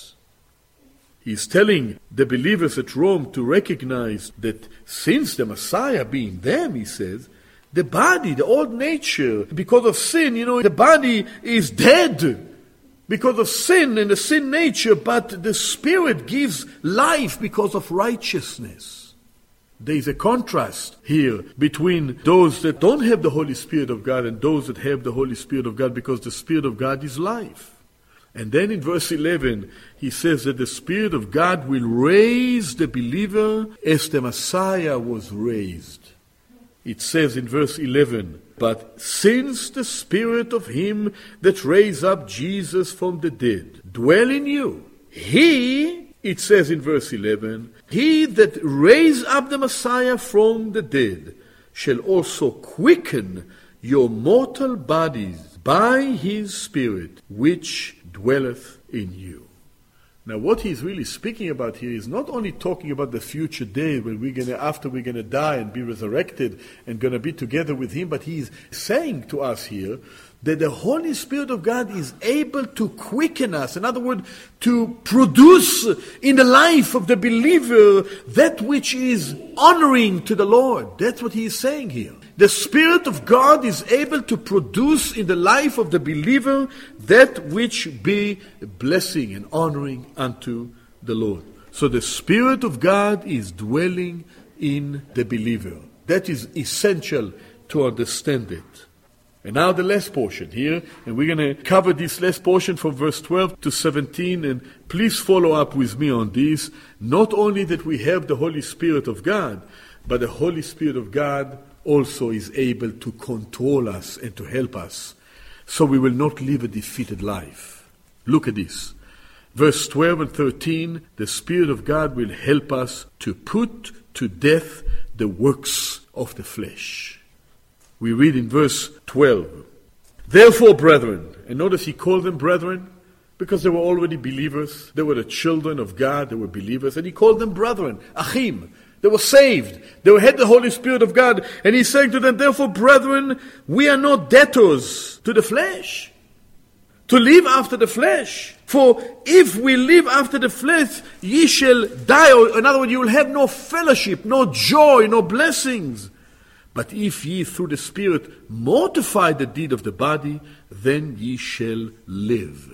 He's telling the believers at Rome to recognize that since the Messiah being them, he says, the body, the old nature, because of sin, the body is dead because of sin and the sin nature, but the Spirit gives life because of righteousness. There is a contrast here between those that don't have the Holy Spirit of God and those that have the Holy Spirit of God, because the Spirit of God is life. And then in verse 11, he says that the Spirit of God will raise the believer as the Messiah was raised. It says in verse 11, but since the Spirit of him that raised up Jesus from the dead dwell in you, he, it says in verse 11, he that raised up the Messiah from the dead shall also quicken your mortal bodies by his Spirit which dwelleth in you. Now what he's really speaking about here is not only talking about the future day when after we're gonna die and be resurrected and gonna be together with him, but he's saying to us here that the Holy Spirit of God is able to quicken us. In other words, to produce in the life of the believer that which is honoring to the Lord. That's what he is saying here. The Spirit of God is able to produce in the life of the believer that which be a blessing and honoring unto the Lord. So the Spirit of God is dwelling in the believer. That is essential to understand it. And now the last portion here, and we're going to cover this last portion from verse 12 to 17, and please follow up with me on this. Not only that we have the Holy Spirit of God, but the Holy Spirit of God also is able to control us and to help us, so we will not live a defeated life. Look at this. Verse 12 and 13, the Spirit of God will help us to put to death the works of the flesh. We read in verse 12, therefore, brethren, and notice he called them brethren because they were already believers. They were the children of God, they were believers, and he called them brethren, achim. They were saved. They had the Holy Spirit of God. And he's saying to them, therefore, brethren, we are not debtors to the flesh, to live after the flesh. For if we live after the flesh, ye shall die. Or in other words, you will have no fellowship, no joy, no blessings. But if ye through the Spirit mortify the deed of the body, then ye shall live.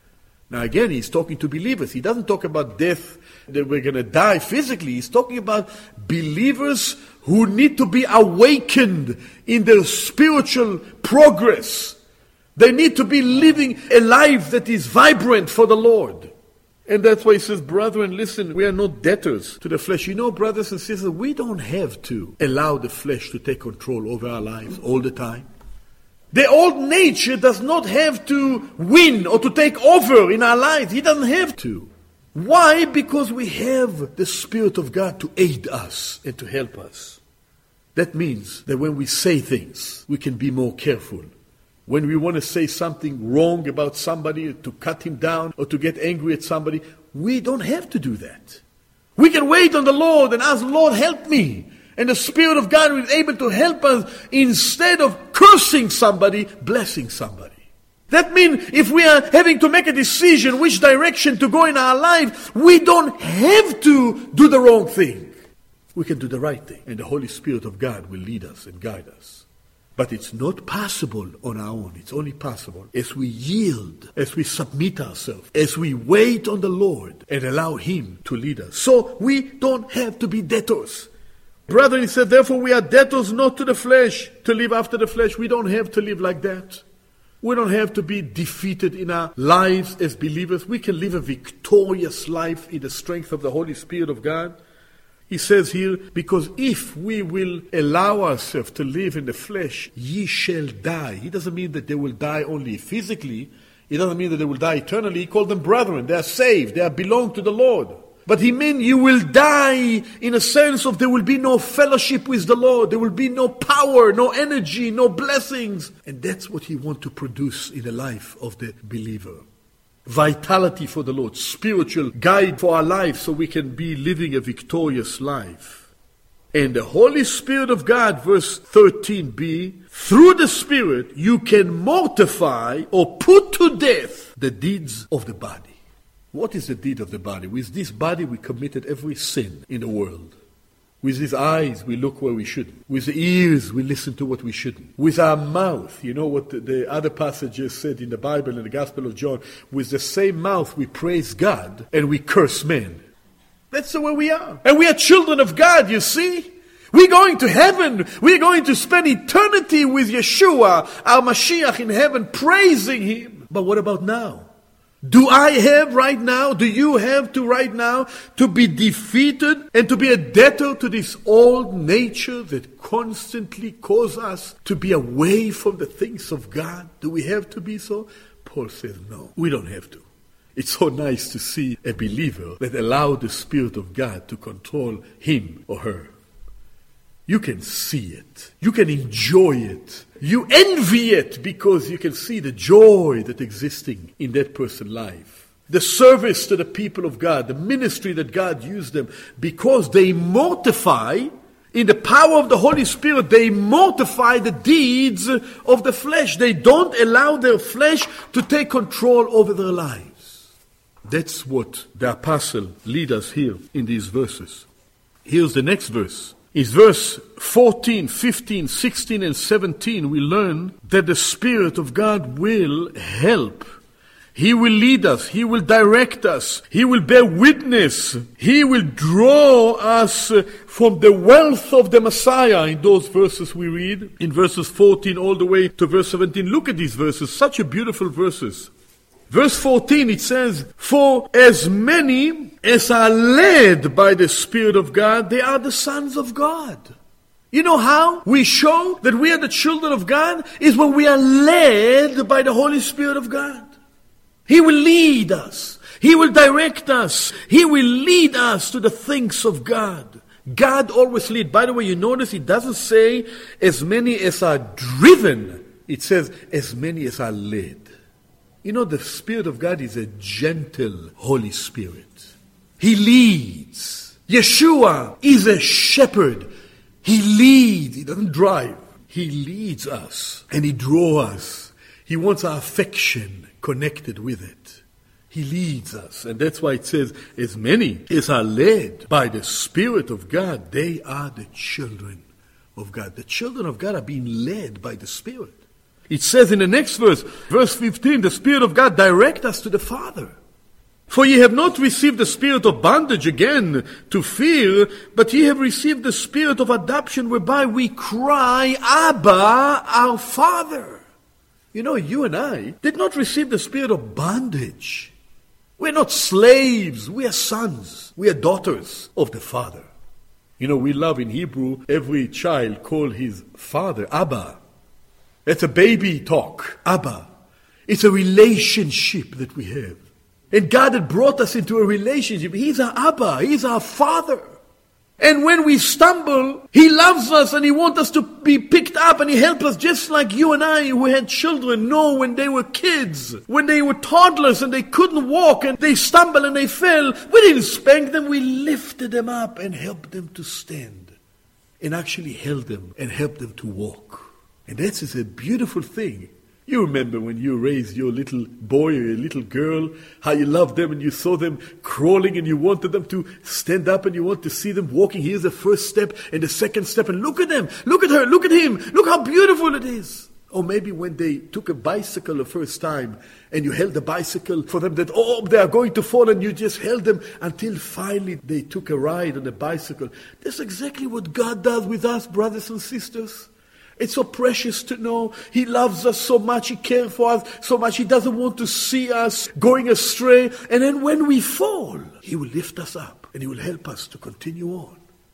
Now again, he's talking to believers. He doesn't talk about death, that we're going to die physically. He's talking about believers who need to be awakened in their spiritual progress. They need to be living a life that is vibrant for the Lord. And that's why he says, brethren, listen, we are not debtors to the flesh. You know, brothers and sisters, we don't have to allow the flesh to take control over our lives all the time. The old nature does not have to win or to take over in our lives. He doesn't have to. Why? Because we have the Spirit of God to aid us and to help us. That means that when we say things, we can be more careful. When we want to say something wrong about somebody, to cut him down or to get angry at somebody, we don't have to do that. We can wait on the Lord and ask, Lord, help me. And the Spirit of God is able to help us instead of cursing somebody, blessing somebody. That means if we are having to make a decision which direction to go in our life, we don't have to do the wrong thing. We can do the right thing. And the Holy Spirit of God will lead us and guide us. But it's not possible on our own. It's only possible as we yield, as we submit ourselves, as we wait on the Lord and allow Him to lead us. So we don't have to be debtors. Brethren, he said, therefore we are debtors not to the flesh, to live after the flesh. We don't have to live like that. We don't have to be defeated in our lives as believers. We can live a victorious life in the strength of the Holy Spirit of God. He says here, because if we will allow ourselves to live in the flesh, ye shall die. He doesn't mean that they will die only physically. It doesn't mean that they will die eternally. He called them brethren. They are saved. They belong to the Lord. But he meant you will die in a sense of there will be no fellowship with the Lord. There will be no power, no energy, no blessings. And that's what he wants to produce in the life of the believer. Vitality for the Lord, spiritual guide for our life so we can be living a victorious life. And the Holy Spirit of God, verse 13b, through the Spirit you can mortify or put to death the deeds of the body. What is the deed of the body? With this body we committed every sin in the world. With these eyes we look where we shouldn't. With the ears we listen to what we shouldn't. With our mouth, you know what the other passages said in the Bible, in the Gospel of John, with the same mouth we praise God and we curse men. That's the way we are. And we are children of God, you see. We're going to heaven. We're going to spend eternity with Yeshua, our Mashiach in heaven, praising Him. But what about now? Do I have right now, do you have to right now, to be defeated and to be a debtor to this old nature that constantly causes us to be away from the things of God? Do we have to be so? Paul says, no, we don't have to. It's so nice to see a believer that allows the Spirit of God to control him or her. You can see it. You can enjoy it. You envy it because you can see the joy that existing in that person's life. The service to the people of God, the ministry that God used them, because they mortify, in the power of the Holy Spirit, they mortify the deeds of the flesh. They don't allow their flesh to take control over their lives. That's what the apostle leads us here in these verses. Here's the next verse. Is verse 14, 15, 16, and 17, we learn that the Spirit of God will help. He will lead us. He will direct us. He will bear witness. He will draw us from the wealth of the Messiah. In those verses we read, in verses 14 all the way to verse 17. Look at these verses, such a beautiful verses. Verse 14, it says, for as many as are led by the Spirit of God, they are the sons of God. You know how we show that we are the children of God? Is when we are led by the Holy Spirit of God. He will lead us. He will direct us. He will lead us to the things of God. God always leads. By the way, you notice it doesn't say as many as are driven. It says as many as are led. You know, the Spirit of God is a gentle Holy Spirit. He leads. Yeshua is a shepherd. He leads. He doesn't drive. He leads us and He draws us. He wants our affection connected with it. He leads us. And that's why it says, as many as are led by the Spirit of God, they are the children of God. The children of God are being led by the Spirit. It says in the next verse, verse 15, the Spirit of God direct us to the Father. For ye have not received the spirit of bondage again to fear, but ye have received the Spirit of adoption, whereby we cry, Abba, our Father. You know, you and I did not receive the spirit of bondage. We're not slaves. We are sons. We are daughters of the Father. You know, we love in Hebrew, every child call his father Abba. That's a baby talk, Abba. It's a relationship that we have. And God had brought us into a relationship. He's our Abba. He's our Father. And when we stumble, He loves us and He wants us to be picked up and He helps us, just like you and I who had children know when they were kids, when they were toddlers and they couldn't walk and they stumbled and they fell. We didn't spank them. We lifted them up and helped them to stand and actually held them and helped them to walk. And that is a beautiful thing. You remember when you raised your little boy or your little girl, how you loved them and you saw them crawling and you wanted them to stand up and you want to see them walking. Here's the first step and the second step, and look at them, look at her, look at him, look how beautiful it is. Or maybe when they took a bicycle the first time and you held the bicycle for them, that, they are going to fall, and you just held them until finally they took a ride on a bicycle. That's exactly what God does with us, brothers and sisters. It's so precious to know He loves us so much, He cares for us so much, He doesn't want to see us going astray. And then when we fall, He will lift us up and He will help us to continue on.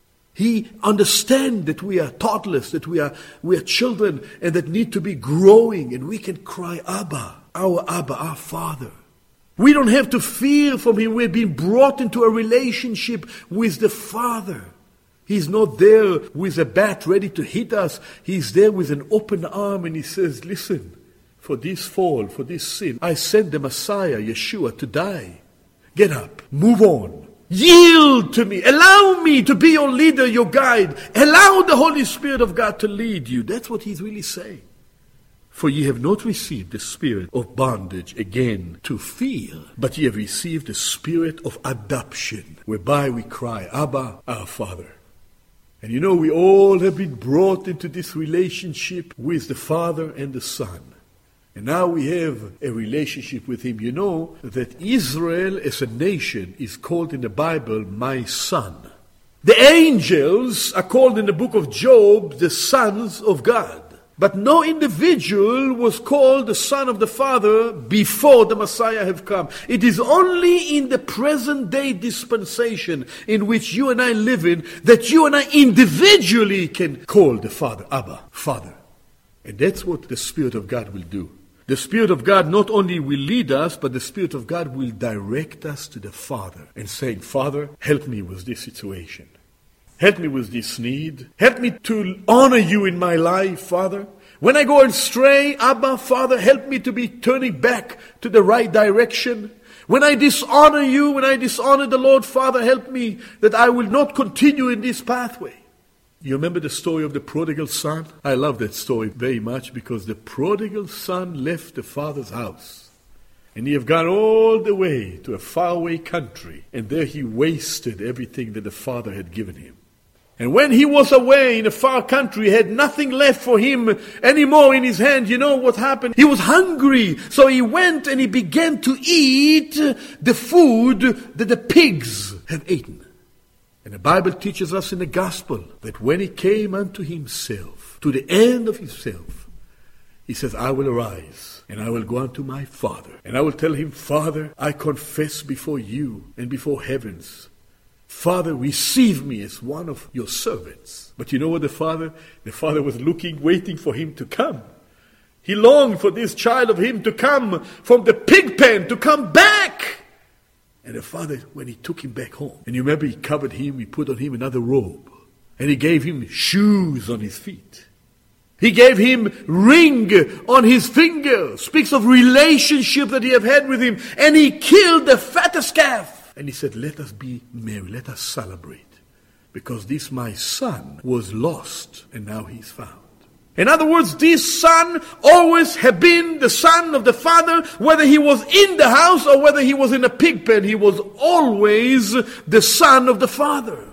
He understands that we are toddlers, that we are children, and that need to be growing, and we can cry, Abba, our Father. We don't have to fear from Him. We're being brought into a relationship with the Father. He's not there with a bat ready to hit us. He's there with an open arm, and He says, listen, for this fall, for this sin, I sent the Messiah, Yeshua, to die. Get up, move on, yield to me, allow me to be your leader, your guide. Allow the Holy Spirit of God to lead you. That's what He's really saying. For ye have not received the spirit of bondage again to fear, but ye have received the Spirit of adoption, whereby we cry, Abba, our Father. And you know, we all have been brought into this relationship with the Father and the Son. And now we have a relationship with him. You know that Israel as a nation is called in the Bible, my son. The angels are called in the book of Job, the sons of God. But no individual was called the son of the Father before the Messiah have come. It is only in the present day dispensation in which you and I live in that you and I individually can call the Father, Abba, Father. And that's what the Spirit of God will do. The Spirit of God not only will lead us, but the Spirit of God will direct us to the Father and saying, Father, help me with this situation. Help me with this need. Help me to honor you in my life, Father. When I go astray, Abba, Father, help me to be turning back to the right direction. When I dishonor you, when I dishonor the Lord, Father, help me that I will not continue in this pathway. You remember the story of the prodigal son? I love that story very much because the prodigal son left the father's house. And he have gone all the way to a faraway country. And there he wasted everything that the father had given him. And when he was away in a far country, he had nothing left for him anymore in his hand. You know what happened? He was hungry. So he went and he began to eat the food that the pigs have eaten. And the Bible teaches us in the gospel that when he came unto himself, to the end of himself, he says, I will arise and I will go unto my father. And I will tell him, Father, I confess before you and before heavens. Father, receive me as one of your servants. But you know what the father was looking, waiting for him to come. He longed for this child of him to come from the pig pen, to come back. And the father, when he took him back home, and you remember he covered him, he put on him another robe. And he gave him shoes on his feet. He gave him ring on his finger. Speaks of relationship that he have had with him. And he killed the fattest calf. And he said, let us be merry, let us celebrate. Because this my son was lost and now he's found. In other words, this son always had been the son of the father, whether he was in the house or whether he was in a pig pen. He was always the son of the father.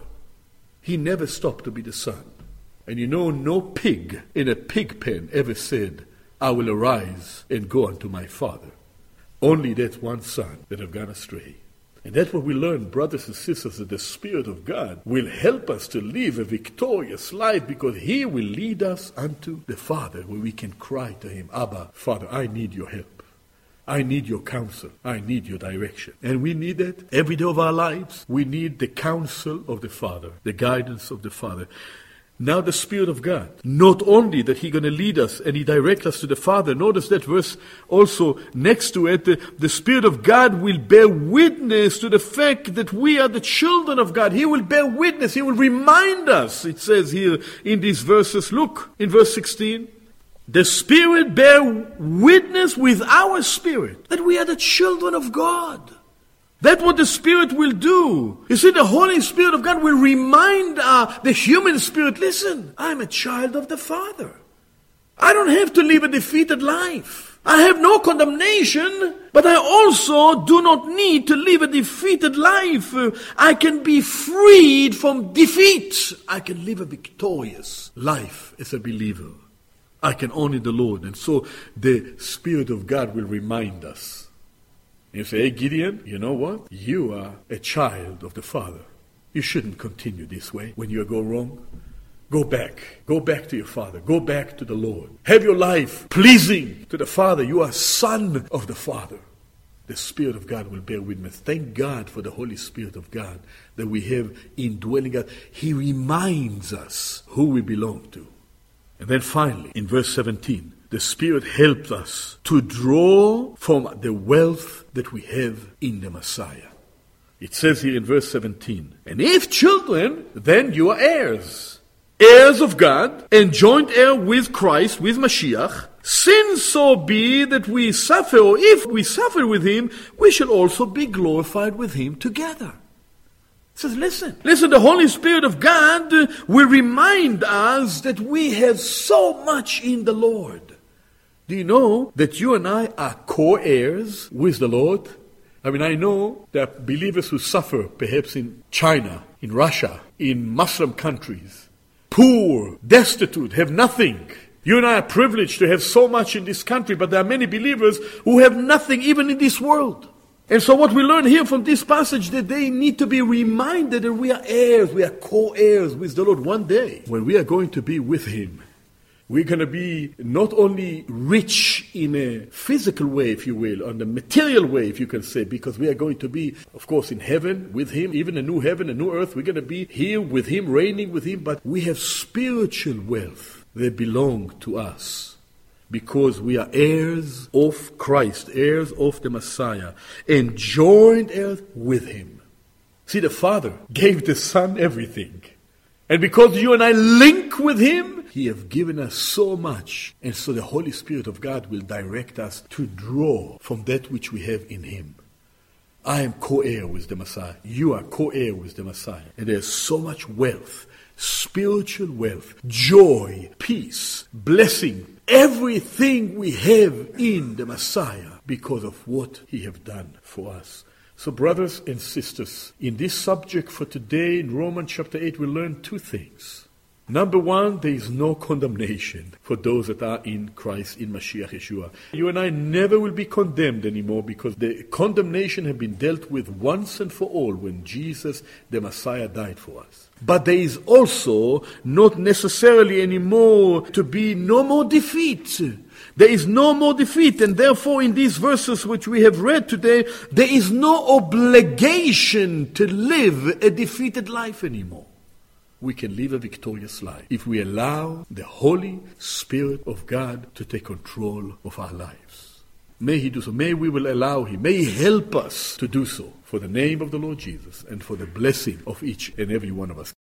He never stopped to be the son. And you know, no pig in a pig pen ever said, I will arise and go unto my father. Only that one son that have gone astray. And that's what we learn, brothers and sisters, that the Spirit of God will help us to live a victorious life because He will lead us unto the Father where we can cry to Him, Abba, Father, I need your help. I need your counsel. I need your direction. And we need that every day of our lives. We need the counsel of the Father, the guidance of the Father. Now the Spirit of God, not only that He's going to lead us and He directs us to the Father, notice that verse also next to it, the Spirit of God will bear witness to the fact that we are the children of God. He will bear witness, He will remind us, it says here in these verses. Look, in verse 16, the Spirit bear witness with our spirit that we are the children of God. That's what the Spirit will do. You see, the Holy Spirit of God will remind the human spirit, listen, I'm a child of the Father. I don't have to live a defeated life. I have no condemnation, but I also do not need to live a defeated life. I can be freed from defeat. I can live a victorious life as a believer. I can honor the Lord. And so the Spirit of God will remind us. You say, hey, Gideon, you know what? You are a child of the Father. You shouldn't continue this way when you go wrong. Go back. Go back to your Father. Go back to the Lord. Have your life pleasing to the Father. You are son of the Father. The Spirit of God will bear witness. Thank God for the Holy Spirit of God that we have indwelling us. He reminds us who we belong to. And then finally, in verse 17, the Spirit helps us to draw from the wealth that we have in the Messiah. It says here in verse 17, and if children, then you are heirs. Heirs of God, and joint heir with Christ, with Mashiach, since so be that we suffer, or if we suffer with Him, we shall also be glorified with Him together. It says, listen, the Holy Spirit of God will remind us that we have so much in the Lord. Do you know that you and I are co-heirs with the Lord? I mean, I know there are believers who suffer, perhaps in China, in Russia, in Muslim countries, poor, destitute, have nothing. You and I are privileged to have so much in this country, but there are many believers who have nothing even in this world. And so what we learn here from this passage, that they need to be reminded that we are heirs, we are co-heirs with the Lord. One day, when we are going to be with Him, we're going to be not only rich in a physical way, if you will, on the material way, if you can say, because we are going to be, of course, in heaven with Him, even a new heaven, a new earth. We're going to be here with Him, reigning with Him, but we have spiritual wealth that belong to us because we are heirs of Christ, heirs of the Messiah, and joint heirs with Him. See, the Father gave the Son everything. And because you and I link with Him, He has given us so much. And so the Holy Spirit of God will direct us to draw from that which we have in Him. I am co-heir with the Messiah. You are co-heir with the Messiah. And there's so much wealth, spiritual wealth, joy, peace, blessing, everything we have in the Messiah because of what He has done for us. So brothers and sisters, in this subject for today, in Romans chapter 8, we learn two things. Number one, there is no condemnation for those that are in Christ, in Mashiach Yeshua. You and I never will be condemned anymore because the condemnation has been dealt with once and for all when Jesus, the Messiah, died for us. But there is also not necessarily anymore to be no more defeat. There is no more defeat, and therefore in these verses which we have read today, there is no obligation to live a defeated life anymore. We can live a victorious life if we allow the Holy Spirit of God to take control of our lives. May He do so. May we will allow Him. May He help us to do so for the name of the Lord Jesus and for the blessing of each and every one of us.